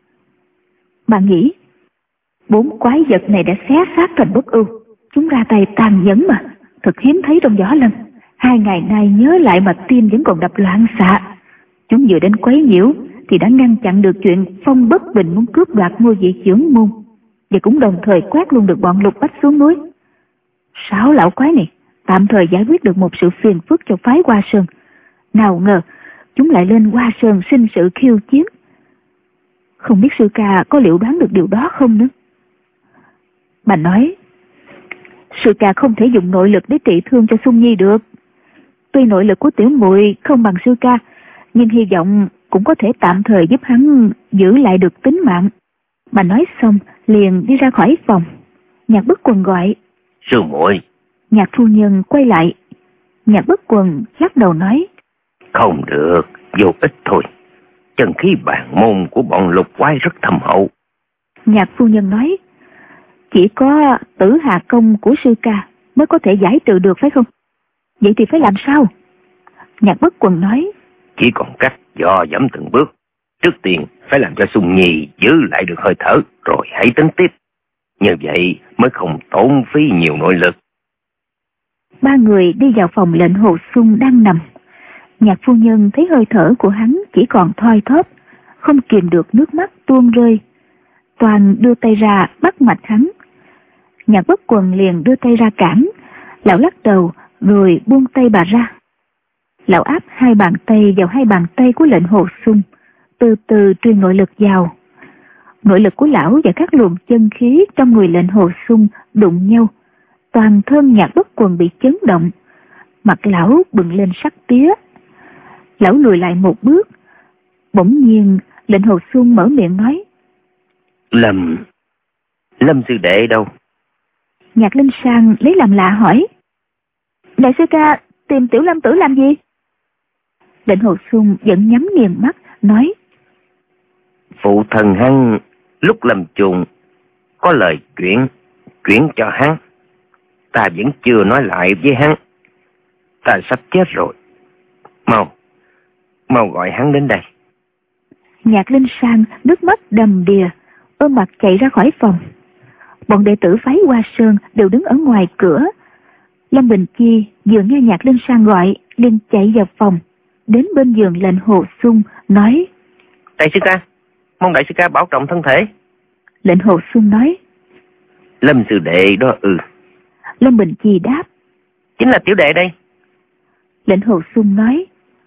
Bà nghĩ, bốn quái vật này đã xé xác thành Bất Ưu, chúng ra tay tàn nhẫn mà, thật hiếm thấy trong võ lâm. Hai ngày nay nhớ lại mà tim vẫn còn đập loạn xạ. Chúng vừa đến quấy nhiễu thì đã ngăn chặn được chuyện Phong Bất Bình muốn cướp đoạt ngôi vị trưởng môn, và cũng đồng thời quét luôn được bọn Lục Bách xuống núi. Sáu lão quái này tạm thời giải quyết được một sự phiền phức cho phái Hoa Sơn. Nào ngờ chúng lại lên Hoa Sơn sinh sự khiêu chiến. Không biết sư ca có liệu đoán được điều đó không nữa? Bà nói: Sư ca không thể dùng nội lực để trị thương cho Xuân Nhi được. Tuy nội lực của tiểu muội không bằng sư ca, nhưng hy vọng cũng có thể tạm thời giúp hắn giữ lại được tính mạng. Bà nói xong liền đi ra khỏi phòng. Nhạc Bất Quần gọi: Sư muội. Nhạc phu nhân quay lại. Nhạc Bất Quần lắc đầu nói: Không được, vô ích thôi. Chân khí bản môn của bọn Lục Quái rất thâm hậu. Nhạc phu nhân nói: Chỉ có Tử Hà công của sư ca mới có thể giải trừ được phải không? Vậy thì phải làm sao? Nhạc Bất Quần nói: chỉ còn cách dò dẫm từng bước. Trước tiên phải làm cho Xuân Nhi giữ lại được hơi thở, rồi hãy tính tiếp. Như vậy mới không tốn phí nhiều nội lực. Ba người đi vào phòng lệnh Hồ Xuân đang nằm. Nhạc phu nhân thấy hơi thở của hắn chỉ còn thoi thóp, không kìm được nước mắt tuôn rơi. Toàn đưa tay ra bắt mạch hắn. Nhạc Bất Quần liền đưa tay ra cản. Lão lắc đầu rồi buông tay bà ra. Lão áp hai bàn tay vào hai bàn tay của lệnh Hồ Xuân, từ từ truyền nội lực vào. Nội lực của lão và các luồng chân khí trong người lệnh Hồ Xuân đụng nhau. Toàn thân Nhạc Bất Quần bị chấn động. Mặt lão bừng lên sắc tía. Lão lùi lại một bước. Bỗng nhiên lệnh Hồ Xuân mở miệng nói: Lâm, Lâm sư đệ đâu? Nhạc Linh Sang lấy làm lạ hỏi: Đại sư ca tìm Tiểu Lâm tử làm gì? Lệnh Hồ Xuân vẫn nhắm nghiền mắt nói: Phụ thần hắn lúc lâm chung có lời chuyển chuyển cho hắn. Ta vẫn chưa nói lại với hắn. Ta sắp chết rồi. Mau, mau gọi hắn đến đây. Nhạc Linh Sang nước mắt đầm đìa, ôm mặt chạy ra khỏi phòng. Bọn đệ tử phái Hoa Sơn đều đứng ở ngoài cửa. Lâm Bình Chi vừa nghe Nhạc Linh Sang gọi, liền chạy vào phòng, đến bên giường lệnh Hồ Xuân nói: Đại sư ca, mong đại sư ca bảo trọng thân thể. Lệnh Hồ Xuân nói: Lâm sư đệ đó ư? Ừ. Lâm Bình Chi đáp: Chính là tiểu đệ đây. Lệnh Hồ Xuân nói: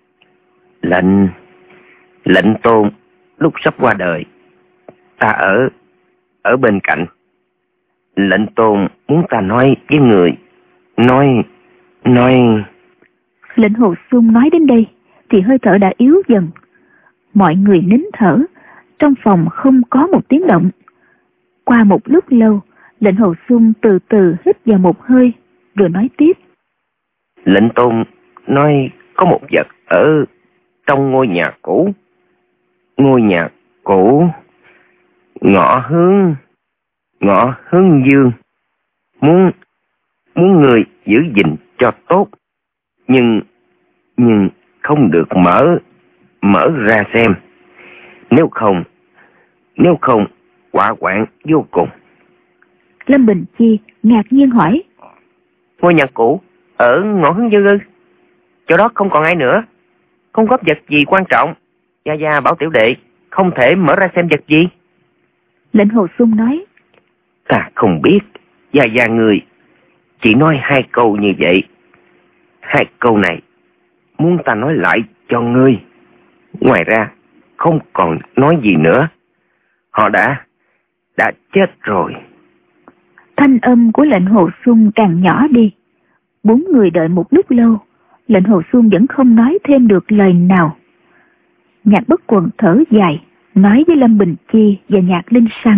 Lệnh Lệnh Tôn lúc sắp qua đời, ta ở ở bên cạnh. Lệnh Tôn muốn ta nói với người, nói nói. Lệnh Hồ Xuân nói đến đây thì hơi thở đã yếu dần. Mọi người nín thở, trong phòng không có một tiếng động. Qua một lúc lâu, lệnh Hồ Xuân từ từ hít vào một hơi, rồi nói tiếp: Lệnh Tôn nói có một vật ở trong ngôi nhà cũ. Ngôi nhà cũ ngõ hướng ngõ hướng dương. Muốn muốn người giữ gìn cho tốt, nhưng nhưng không được mở mở ra xem. Nếu không nếu không quả hoạn vô cùng. Lâm Bình Chi ngạc nhiên hỏi: Ngôi nhà cũ ở ngõ hướng dương ư? Chỗ đó không còn ai nữa, không có vật gì quan trọng. Gia Gia bảo tiểu đệ không thể mở ra xem vật gì. Lệnh Hồ Xuân nói: Ta không biết. Gia Gia người chỉ nói hai câu như vậy. Hai câu này muốn ta nói lại cho ngươi. Ngoài ra không còn nói gì nữa. Họ đã đã chết rồi. Thanh âm của lệnh Hồ Xuân càng nhỏ đi. Bốn người đợi một lúc lâu, lệnh Hồ Xuân vẫn không nói thêm được lời nào. Nhạc Bất Quần thở dài, nói với Lâm Bình Chi và Nhạc Linh Sang: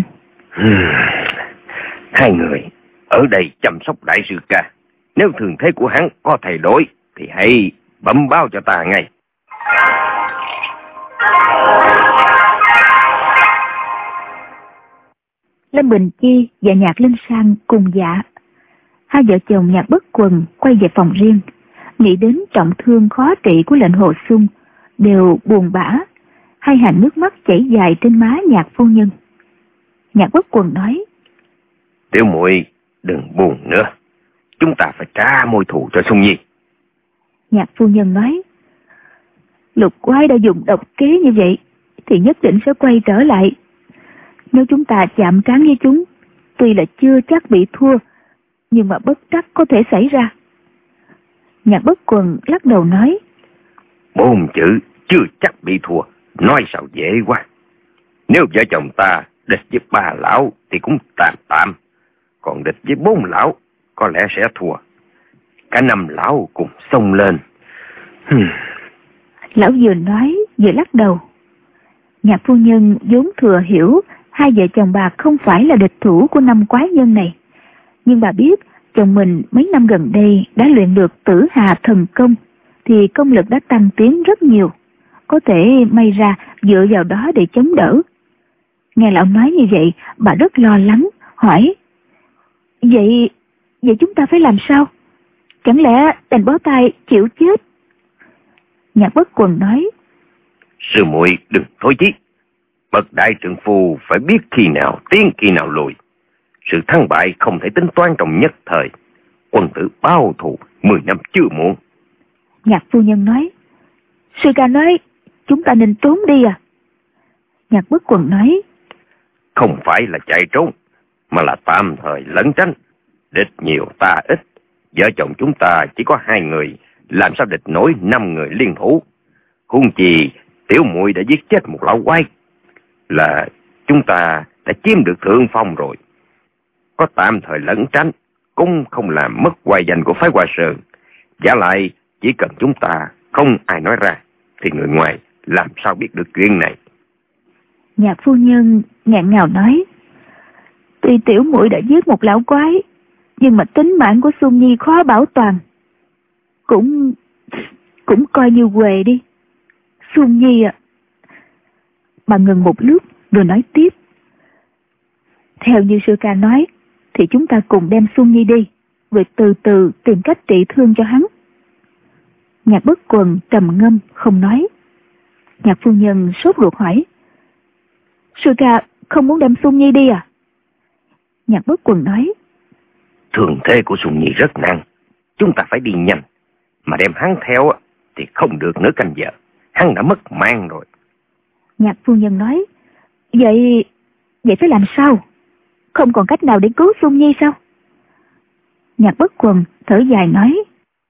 Hai người ở đây chăm sóc đại sư ca. Nếu thường thế của hắn có thay đổi thì hãy bẩm báo cho ta ngay. Lâm Bình Chi và Nhạc Linh Sang cùng dạ. Hai vợ chồng Nhạc Bất Quần quay về phòng riêng, nghĩ đến trọng thương khó trị của lệnh Hồ Xuân, đều buồn bã, hai hàng nước mắt chảy dài trên má Nhạc phu nhân. Nhạc Bất Quần nói: Tiểu muội đừng buồn nữa, chúng ta phải trả mối thù cho Xuân Nhi. Nhạc phu nhân nói: Lục quái đã dùng độc kế như vậy thì nhất định sẽ quay trở lại. Nếu chúng ta chạm trán với chúng, tuy là chưa chắc bị thua, nhưng mà bất trắc có thể xảy ra. Nhạc Bất Quần lắc đầu nói: Bốn chữ chưa chắc bị thua, nói sao dễ quá. Nếu vợ chồng ta địch với ba lão thì cũng tạm tạm, còn địch với bốn lão có lẽ sẽ thua. Cả năm lão cùng xông lên. Hmm. Lão vừa nói vừa lắc đầu. Nhạc phu nhân vốn thừa hiểu hai vợ chồng bà không phải là địch thủ của năm quái nhân này, nhưng bà biết chồng mình mấy năm gần đây đã luyện được Tử Hà thần công, thì công lực đã tăng tiến rất nhiều, có thể may ra dựa vào đó để chống đỡ. Nghe lão nói như vậy, bà rất lo lắng, hỏi: Vậy, vậy chúng ta phải làm sao? Chẳng lẽ đành bó tay chịu chết? Nhạc Bất Quần nói: Sư muội đừng thối chí. Bậc đại trượng phu phải biết khi nào tiến khi nào lùi. Sự thắng bại không thể tính toán trong nhất thời. Quân tử báo thù mười năm chưa muộn. Nhạc phu nhân nói, sư ca nói chúng ta nên trốn đi à? Nhạc Bất Quần nói, không phải là chạy trốn, mà là tạm thời lẩn tránh. Địch nhiều ta ít, vợ chồng chúng ta chỉ có hai người, làm sao địch nổi năm người liên thủ. Huống chi tiểu muội đã giết chết một lão quái, là chúng ta đã chiếm được thượng phong rồi. Có tạm thời lẩn tránh cũng không làm mất hoài danh của phái Hoa Sơn. Giả lại chỉ cần chúng ta không ai nói ra, thì người ngoài làm sao biết được chuyện này. Nhạc phu nhân ngẹn ngào nói, tuy tiểu muội đã giết một lão quái, nhưng mà tính mạng của Xuân Nhi khó bảo toàn. Cũng cũng coi như huề đi. Xuân Nhi à. Bà ngừng một lúc rồi nói tiếp, theo như sư ca nói, thì chúng ta cùng đem Xuân Nhi đi, rồi từ từ tìm cách trị thương cho hắn. Nhạc Bất Quần trầm ngâm không nói. Nhạc phu nhân sốt ruột hỏi, sư ca không muốn đem Xuân Nhi đi à? Nhạc Bất Quần nói, thương thế của Xuân Nhi rất nặng, chúng ta phải đi nhanh, mà đem hắn theo thì không được nửa canh giờ, hắn đã mất mạng rồi. Nhạc phu nhân nói, vậy vậy phải làm sao? Không còn cách nào để cứu Xuân Nhi sao? Nhạc Bất Quần thở dài nói,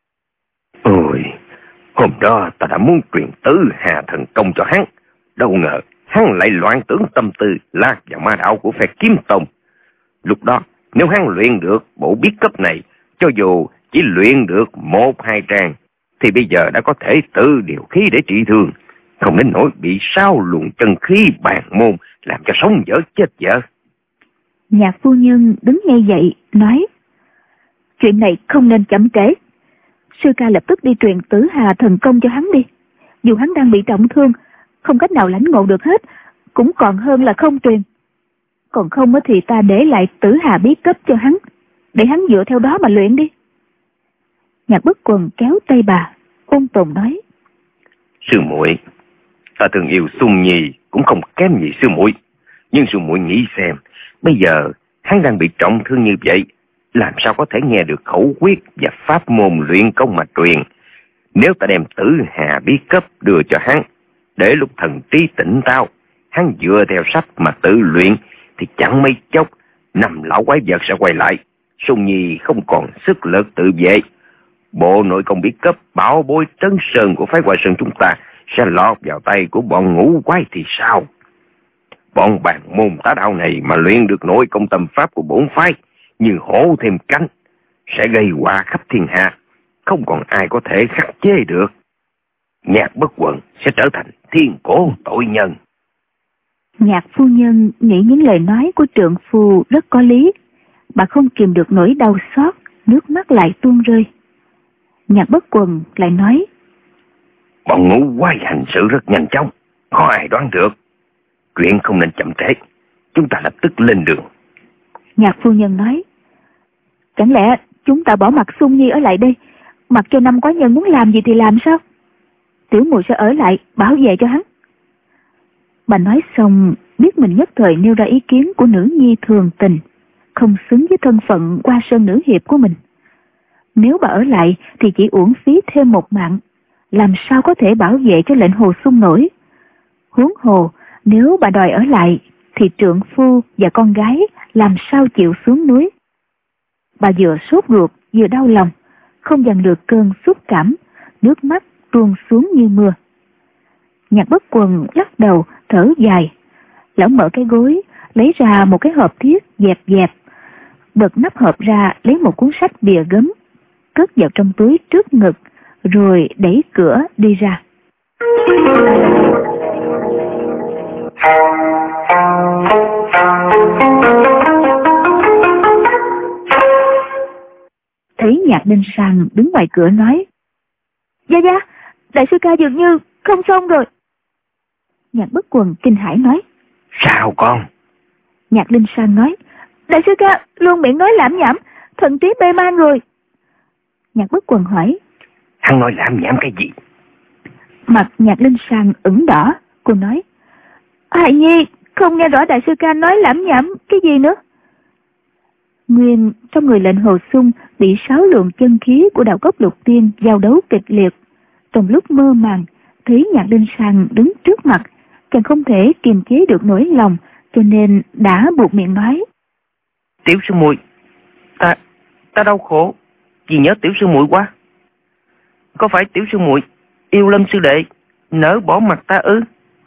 ôi, hôm đó ta đã muốn truyền tứ hà thần công cho hắn, đâu ngờ hắn lại loạn tưởng tâm tư lạc vào ma đạo của phe Kiếm Tông. Lúc đó nếu hắn luyện được bộ bí cấp này, cho dù chỉ luyện được một hai trang, thì bây giờ đã có thể tự điều khí để trị thương, không đến nỗi bị sao luồng chân khí bàn môn làm cho sống dở chết dở. Nhạc phu nhân đứng ngay dậy nói, chuyện này không nên chậm trễ. Sư ca lập tức đi truyền tử hà thần công cho hắn đi. Dù hắn đang bị trọng thương, không cách nào lãnh ngộ được hết, cũng còn hơn là không truyền. Còn không thì ta để lại tử hà bí cấp cho hắn, để hắn dựa theo đó mà luyện đi. Nhạc Bất Quần kéo tay bà, ôn tồn nói, sư muội, ta từng yêu Xuân Nhi cũng không kém gì sư muội, nhưng sư muội nghĩ xem, bây giờ hắn đang bị trọng thương như vậy, làm sao có thể nghe được khẩu quyết và pháp môn luyện công mà truyền. Nếu ta đem tử hà bí cấp đưa cho hắn, để lúc thần trí tỉnh táo, hắn dựa theo sách mà tự luyện, thì chẳng mấy chốc năm lão quái vật sẽ quay lại, Xuân Nhi không còn sức lực tự vệ. Bộ nội công bí cấp bảo bối trấn sơn của phái Hoa Sơn chúng ta sẽ lọt vào tay của bọn ngũ quái thì sao? Bọn bàn môn tá đạo này mà luyện được nội công tâm pháp của bổn phái, như hổ thêm cánh, sẽ gây họa khắp thiên hạ, không còn ai có thể khắc chế được. Nhạc Bất Quần sẽ trở thành thiên cổ tội nhân. Nhạc phu nhân nghĩ những lời nói của trượng phu rất có lý. Bà không kìm được nỗi đau xót, nước mắt lại tuôn rơi. Nhạc Bất Quần lại nói, bọn ngũ quái hành sự rất nhanh chóng, khó ai đoán được. Chuyện không nên chậm trễ, chúng ta lập tức lên đường. Nhạc phu nhân nói, chẳng lẽ chúng ta bỏ mặc Xuân Nhi ở lại đây, mặc cho năm quái nhân muốn làm gì thì làm sao? Tiểu muội sẽ ở lại bảo vệ cho hắn. Bà nói xong biết mình nhất thời nêu ra ý kiến của nữ nhi thường tình, không xứng với thân phận Hoa Sơn nữ hiệp của mình. Nếu bà ở lại thì chỉ uổng phí thêm một mạng, làm sao có thể bảo vệ cho lệnh hồ sung nổi. Huống hồ nếu bà đòi ở lại thì trượng phu và con gái làm sao chịu xuống núi. Bà vừa sốt ruột vừa đau lòng, không dằn được cơn xúc cảm, nước mắt tuôn xuống như mưa. Nhạc Bất Quần lắc đầu thở dài, lão mở cái gối lấy ra một cái hộp thiết dẹp dẹp, bật nắp hộp ra lấy một cuốn sách bìa gấm, cất vào trong túi trước ngực, rồi đẩy cửa đi ra. Thấy Nhạc Ninh Sang đứng ngoài cửa nói, Gia Gia, đại sư ca dường như không xong rồi. Nhạc Bất Quần kinh hãi nói, sao con? Nhạc Linh Sang nói, đại sư ca luôn miệng nói lảm nhảm, thần trí mê man rồi. Nhạc Bất Quần hỏi, hắn nói lảm nhảm cái gì? Mặt Nhạc Linh Sang ửng đỏ, Cô nói, Hài Nhi không nghe rõ đại sư ca nói lẩm nhẩm cái gì nữa. Nguyên trong người lệnh Hồ Xung bị sáu luồng chân khí của đạo cốc lục tiên giao đấu kịch liệt. Trong lúc mơ màng, thấy Nhạc Linh San đứng trước mặt, càng không thể kiềm chế được nỗi lòng, cho nên đã buộc miệng nói. Tiểu sư muội, ta, ta đau khổ, vì nhớ tiểu sư muội quá. Có phải tiểu sư muội yêu Lâm sư đệ, nỡ bỏ mặt ta ư?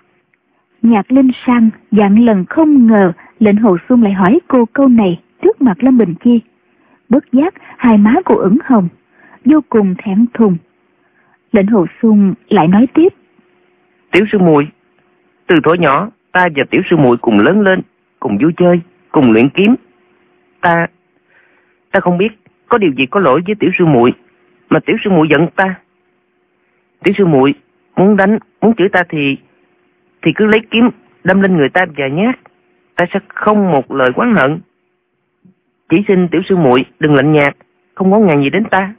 Nhạc Linh San vạn lần không ngờ lệnh Hồ Xung lại hỏi cô câu này trước mặt Lâm Bình Chi. Bất giác hai má cô ửng hồng, vô cùng thẹn thùng. Lệnh Hồ Xung lại nói tiếp. Tiểu sư muội, từ thuở nhỏ ta và tiểu sư muội cùng lớn lên, cùng vui chơi, cùng luyện kiếm. Ta, ta không biết có điều gì có lỗi với tiểu sư muội mà tiểu sư muội giận ta. Tiểu sư muội muốn đánh, muốn chửi ta thì thì cứ lấy kiếm đâm lên người ta vài nhát, ta sẽ không một lời oán hận. Chỉ xin tiểu sư muội đừng lạnh nhạt, không ngó ngàng gì đến ta.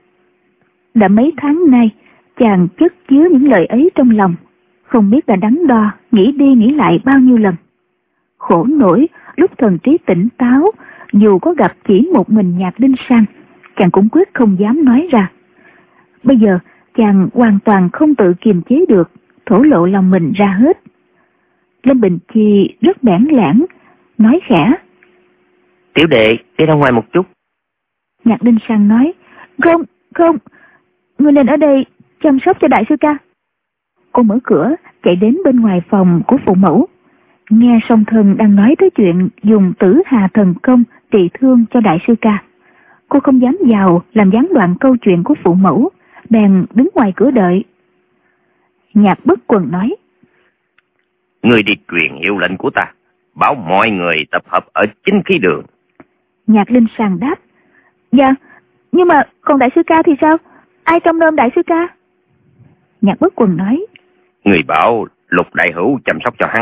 Đã mấy tháng nay chàng chất chứa những lời ấy trong lòng, không biết đã đắn đo nghĩ đi nghĩ lại bao nhiêu lần. Khổ nổi lúc thần trí tỉnh táo, dù có gặp chỉ một mình Nhạc Linh San, chàng cũng quyết không dám nói ra. Bây giờ chàng hoàn toàn không tự kiềm chế được, thổ lộ lòng mình ra hết. Lâm Bình Chi rất bẽn lẽn, nói khẽ. Tiểu đệ đi ra ngoài một chút. Nhạc Linh San nói, Không, không, ngươi nên ở đây chăm sóc cho đại sư ca. Cô mở cửa chạy đến bên ngoài phòng của phụ mẫu. Nghe song thân đang nói tới chuyện dùng tử hà thần công trị thương cho đại sư ca. Cô không dám vào làm gián đoạn câu chuyện của phụ mẫu, bèn đứng ngoài cửa đợi. Nhạc Bất Quần nói, Người đi truyền hiệu lệnh của ta, bảo mọi người tập hợp ở chính khí đường. Nhạc Linh San đáp, Dạ, nhưng mà còn đại sư ca thì sao? Ai trông nom đại sư ca? Nhạc Bất Quần nói, Người bảo Lục đại hữu chăm sóc cho hắn.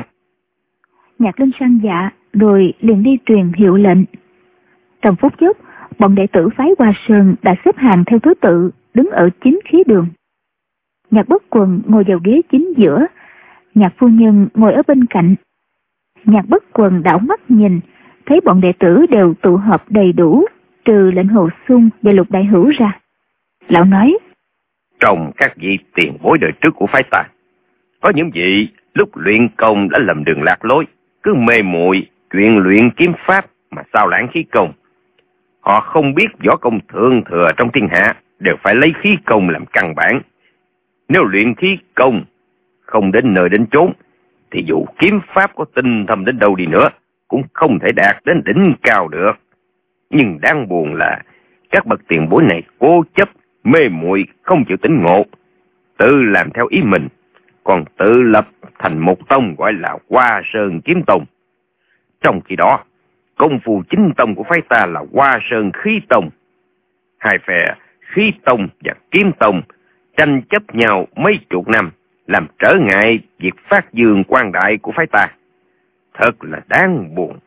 Nhạc Linh San dạ, rồi liền đi truyền hiệu lệnh. Trong phút chốc, bọn đệ tử phái Hoa Sơn đã xếp hàng theo thứ tự, đứng ở chính khí đường. Nhạc Bất Quần ngồi vào ghế chính giữa, Nhạc phu nhân ngồi ở bên cạnh. Nhạc Bất Quần đảo mắt nhìn, thấy bọn đệ tử đều tụ họp đầy đủ, trừ lệnh Hồ Xung và Lục đại hữu ra. Lão nói, Trong các vị tiền bối đời trước của phái ta, có những vị lúc luyện công đã lầm đường lạc lối, cứ mê muội chuyện luyện kiếm pháp mà sao lãng khí công. Họ không biết võ công thượng thừa trong thiên hạ đều phải lấy khí công làm căn bản. Nếu luyện khí công không đến nơi đến chốn, thì dù kiếm pháp có tinh thâm đến đâu đi nữa cũng không thể đạt đến đỉnh cao được. Nhưng đáng buồn là các bậc tiền bối này cố chấp, mê muội không chịu tỉnh ngộ, tự làm theo ý mình, còn tự lập thành một tông gọi là Hoa Sơn Kiếm Tông. Trong khi đó, công phu chính tông của phái ta là Hoa Sơn Khí Tông. Hai phe Khí Tông và Kiếm Tông tranh chấp nhau mấy chục năm, làm trở ngại việc phát dương quang đại của phái ta. Thật là đáng buồn.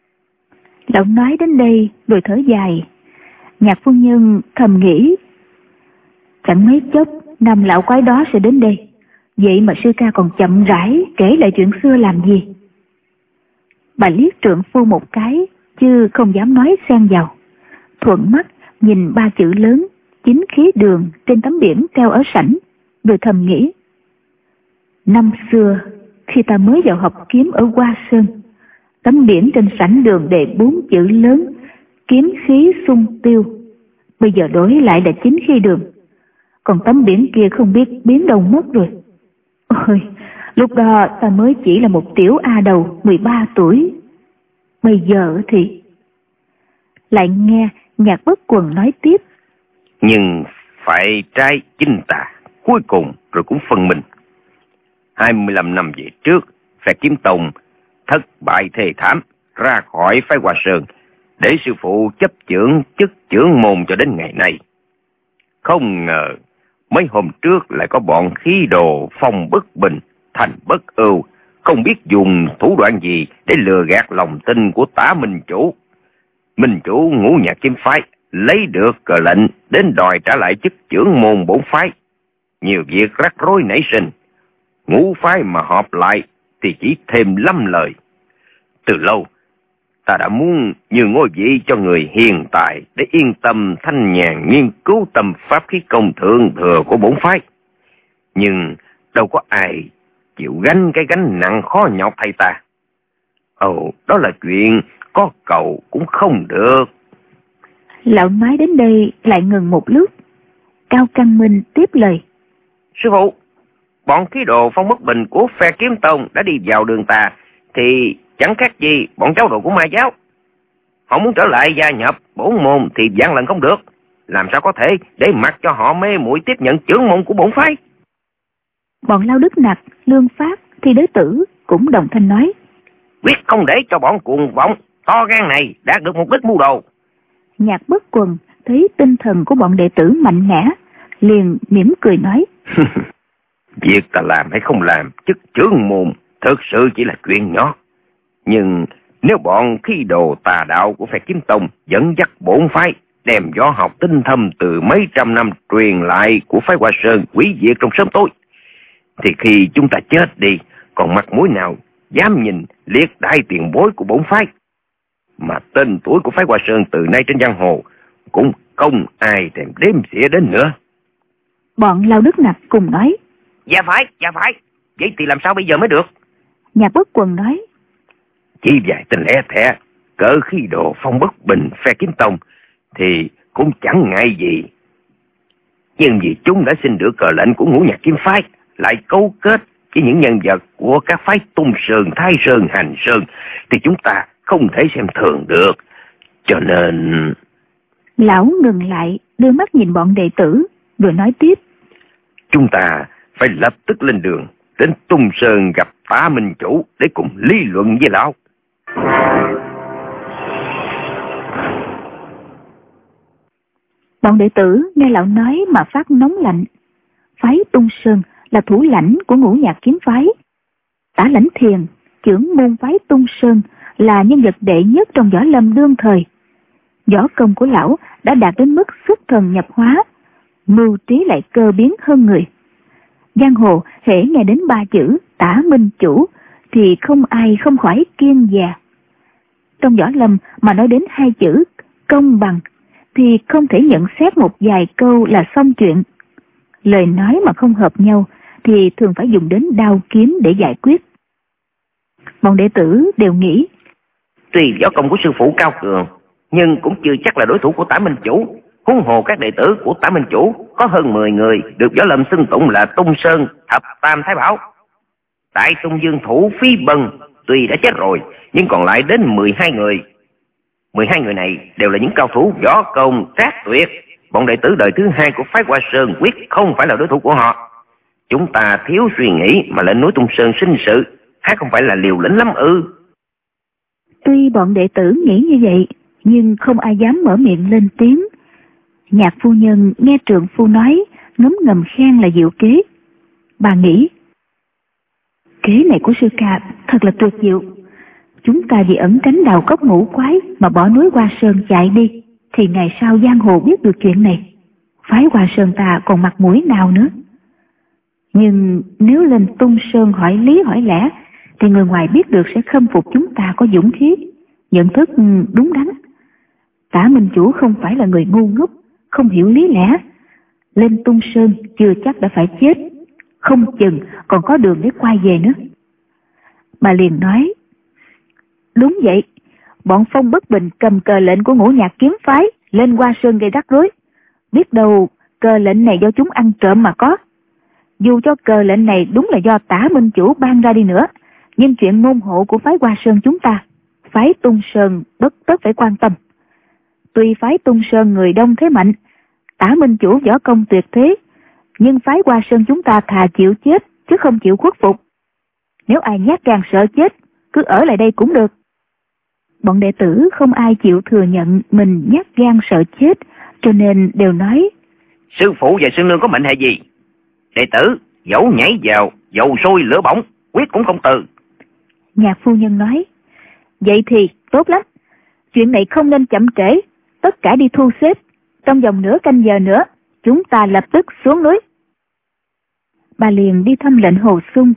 Lão nói đến đây rồi thở dài. Nhạc phu nhân thầm nghĩ, chẳng mấy chốc năm lão quái đó sẽ đến đây, vậy mà sư ca còn chậm rãi kể lại chuyện xưa làm gì? Bà liếc trượng phu một cái, chứ không dám nói xen vào. Thuận mắt nhìn ba chữ lớn chính khí đường trên tấm biển treo ở sảnh, rồi thầm nghĩ, năm xưa khi ta mới vào học kiếm ở Hoa Sơn, tấm biển trên sảnh đường đề bốn chữ lớn kiếm khí xung tiêu, bây giờ đổi lại là chính khí đường, còn tấm biển kia không biết biến đâu mất rồi. Ôi, lúc đó ta mới chỉ là một tiểu a đầu mười ba tuổi, bây giờ thì... Lại nghe Nhạc Bất Quần nói tiếp, Nhưng phải trái chính tà, cuối cùng rồi cũng phân minh. hai mươi lăm năm về trước, phe Kiếm Tông thất bại thê thảm, ra khỏi phái Hoa Sơn, để sư phụ chấp chưởng chức trưởng môn cho đến ngày nay. Không ngờ mấy hôm trước lại có bọn khí đồ phong bất bình, thành bất ưu, không biết dùng thủ đoạn gì để lừa gạt lòng tin của Tả Minh Chủ. Minh Chủ Ngũ Nhạc Kiếm Phái lấy được cờ lệnh đến đòi trả lại chức trưởng môn bổn phái. Nhiều việc rắc rối nảy sinh, ngũ phái mà họp lại thì chỉ thêm lăm lời. Từ lâu, ta đã muốn nhường ngôi vị cho người hiền tài để yên tâm thanh nhàn nghiên cứu tâm pháp khí công thượng thừa của bổn phái. Nhưng đâu có ai chịu gánh cái gánh nặng khó nhọc thay ta. Ồ, đó là chuyện có cầu cũng không được. Lão nói đến đây lại ngừng một lúc. Cao Căn Minh tiếp lời. Sư phụ, bọn khí đồ Phong Bất Bình của phe Kiếm Tông đã đi vào đường ta, thì chẳng khác gì bọn cháu đồ của Ma giáo. Họ muốn trở lại gia nhập bổn môn thì vạn lần không được. Làm sao có thể để mặc cho họ mê muội tiếp nhận chưởng môn của bổn phái? Bọn Lao Đức Nặc, Lương Phát, Thi Đới Tử cũng đồng thanh nói. Quyết không để cho bọn cuồng vọng to gan này đạt được mục đích mưu đồ. Nhạc Bất Quần thấy tinh thần của bọn đệ tử mạnh mẽ, liền mỉm cười nói. Việc ta làm hay không làm chức chưởng môn thực sự chỉ là chuyện nhỏ. Nhưng nếu bọn khí đồ tà đạo của phe Kiếm Tông dẫn dắt bổn phái đem võ học tinh thâm từ mấy trăm năm truyền lại của phái Hoa Sơn hủy diệt trong sớm tối, thì khi chúng ta chết đi, còn mặt mũi nào dám nhìn liệt đại tiền bối của bổn phái? Mà tên tuổi của phái Hoa Sơn từ nay trên giang hồ cũng không ai thèm đếm xỉa đến nữa. Bọn Lao Đức Nặc cùng nói. Dạ phải, dạ phải. Vậy thì làm sao bây giờ mới được? Nhạc Bất Quần nói. Chỉ vài tên lẻ thẻ cỡ khí đồ Phong Bất Bình phe Kiếm Tông thì cũng chẳng ngại gì. Nhưng vì chúng đã xin được cờ lệnh của Ngũ Nhạc Kiếm phái, lại cấu kết với những nhân vật của các phái Tung Sơn, Thái Sơn, Hành Sơn, thì chúng ta không thể xem thường được. Cho nên... Lão ngừng lại, đưa mắt nhìn bọn đệ tử, rồi nói tiếp. Chúng ta phải lập tức lên đường đến Tung Sơn gặp Tả Minh Chủ để cùng lý luận với lão. Bọn đệ tử nghe lão nói mà phát nóng lạnh. Phái Tung Sơn là thủ lãnh của Ngũ Nhạc Kiếm phái. Tả Lãnh Thiền, trưởng môn phái Tung Sơn, là nhân vật đệ nhất trong võ lâm đương thời. Võ công của lão đã đạt đến mức xuất thần nhập hóa, mưu trí lại cơ biến hơn người. Giang hồ hễ nghe đến ba chữ Tả Minh Chủ thì không ai không khỏi kiêng dè. Trong võ lâm mà nói đến hai chữ công bằng thì không thể nhận xét một vài câu là xong chuyện. Lời nói mà không hợp nhau thì thường phải dùng đến đao kiếm để giải quyết. Bọn đệ tử đều nghĩ, tuy võ công của sư phụ cao cường, nhưng cũng chưa chắc là đối thủ của Tả Minh Chủ. Huống hồ các đệ tử của Tả Minh Chủ có hơn mười người được võ lâm xưng tụng là Tung Sơn Thập Tam Thái Bảo. Đại Tung Dương thủ Phí Bân tuy đã chết rồi, nhưng còn lại đến mười hai người. mười hai người này đều là những cao thủ võ công trác tuyệt. Bọn đệ tử đời thứ hai của phái Hoa Sơn quyết không phải là đối thủ của họ. Chúng ta thiếu suy nghĩ mà lên núi Tung Sơn sinh sự, há không phải là liều lĩnh lắm ư? Tuy bọn đệ tử nghĩ như vậy, nhưng không ai dám mở miệng lên tiếng. Nhạc phu nhân nghe trượng phu nói, ngấm ngầm khen là diệu kế. Bà nghĩ, kế này của sư ca thật là tuyệt diệu. Chúng ta vì ẩn tránh đào cốc ngũ quái mà bỏ núi Hoa Sơn chạy đi, thì ngày sau giang hồ biết được chuyện này, phái Hoa Sơn ta còn mặt mũi nào nữa. Nhưng nếu lên Tung Sơn hỏi lý hỏi lẽ, thì người ngoài biết được sẽ khâm phục chúng ta có dũng khí, nhận thức đúng đắn. Tả Minh Chủ không phải là người ngu ngốc, không hiểu lý lẽ. Lên Tung Sơn chưa chắc đã phải chết, không chừng còn có đường để quay về nữa. Bà liền nói, đúng vậy, bọn Phong Bất Bình cầm cờ lệnh của Ngũ Nhạc Kiếm phái lên Hoa Sơn gây rắc rối. Biết đâu cờ lệnh này do chúng ăn trộm mà có. Dù cho cờ lệnh này đúng là do Tả Minh Chủ ban ra đi nữa, nhưng chuyện môn hộ của phái Hoa Sơn chúng ta, phái Tung Sơn bất tất phải quan tâm. Tuy phái Tung Sơn người đông thế mạnh, Tả Minh Chủ võ công tuyệt thế, nhưng phái Hoa Sơn chúng ta thà chịu chết chứ không chịu khuất phục. Nếu ai nhát gan sợ chết, cứ ở lại đây cũng được. Bọn đệ tử không ai chịu thừa nhận mình nhát gan sợ chết, cho nên đều nói, sư phụ và sư nương có mệnh hệ gì? Đệ tử dẫu nhảy vào dầu sôi lửa bỏng, quyết cũng không từ. Nhạc phu nhân nói, vậy thì tốt lắm, chuyện này không nên chậm trễ, tất cả đi thu xếp, trong vòng nửa canh giờ nữa chúng ta lập tức xuống núi. Bà liền đi thăm lệnh Hồ Xung,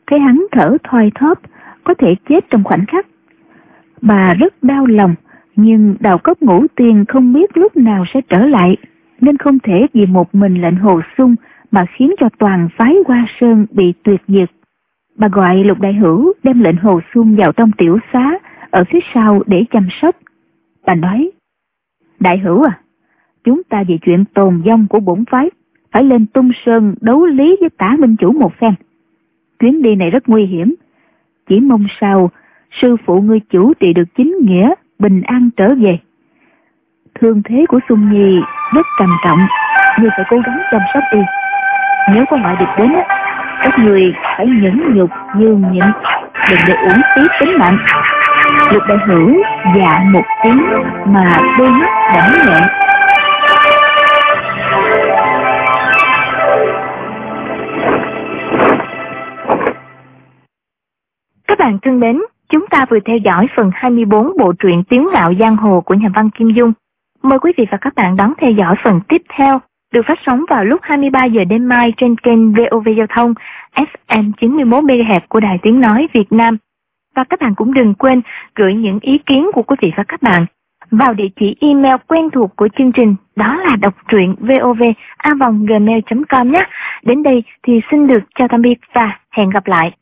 thấy hắn thở thoi thóp, có thể chết trong khoảnh khắc. Bà rất đau lòng, nhưng Đào Cốc Ngũ Tiên không biết lúc nào sẽ trở lại, nên không thể vì một mình lệnh Hồ Xung mà khiến cho toàn phái Hoa Sơn bị tuyệt diệt. Bà gọi Lục Đại Hữu đem lệnh Hồ Xung vào trong tiểu xá ở phía sau để chăm sóc. Bà nói: Đại Hữu à, chúng ta vì chuyện tồn vong của bổn phái phải lên Tung Sơn đấu lý với Tả Minh Chủ một phen. Chuyến đi này rất nguy hiểm, chỉ mong sao sư phụ ngươi chủ trì được chính nghĩa, bình an trở về. Thương thế của Xung Nhi rất trầm trọng, ngươi phải cố gắng chăm sóc y. Nếu có ngoại địch đến, các người phải nhẫn nhục nhường nhịn, đừng để uổng phí tính mạng. Lục Đại Hữu dạ một tiếng mà đôi mắt đẫm lệ. Các bạn thân mến, chúng ta vừa theo dõi phần hai mươi bốn bộ truyện Tiếu Ngạo Giang Hồ của nhà văn Kim Dung. Mời quý vị và các bạn đón theo dõi phần tiếp theo, được phát sóng vào lúc hai mươi ba giờ đêm mai trên kênh vê o vê Giao thông ép em chín mươi mốt mê ga héc của Đài Tiếng Nói Việt Nam. Và các bạn cũng đừng quên gửi những ý kiến của quý vị và các bạn vào địa chỉ email quen thuộc của chương trình, đó là đọc truyện vov a vòng gmail chấm com nhé. Đến đây thì xin được chào tạm biệt và hẹn gặp lại.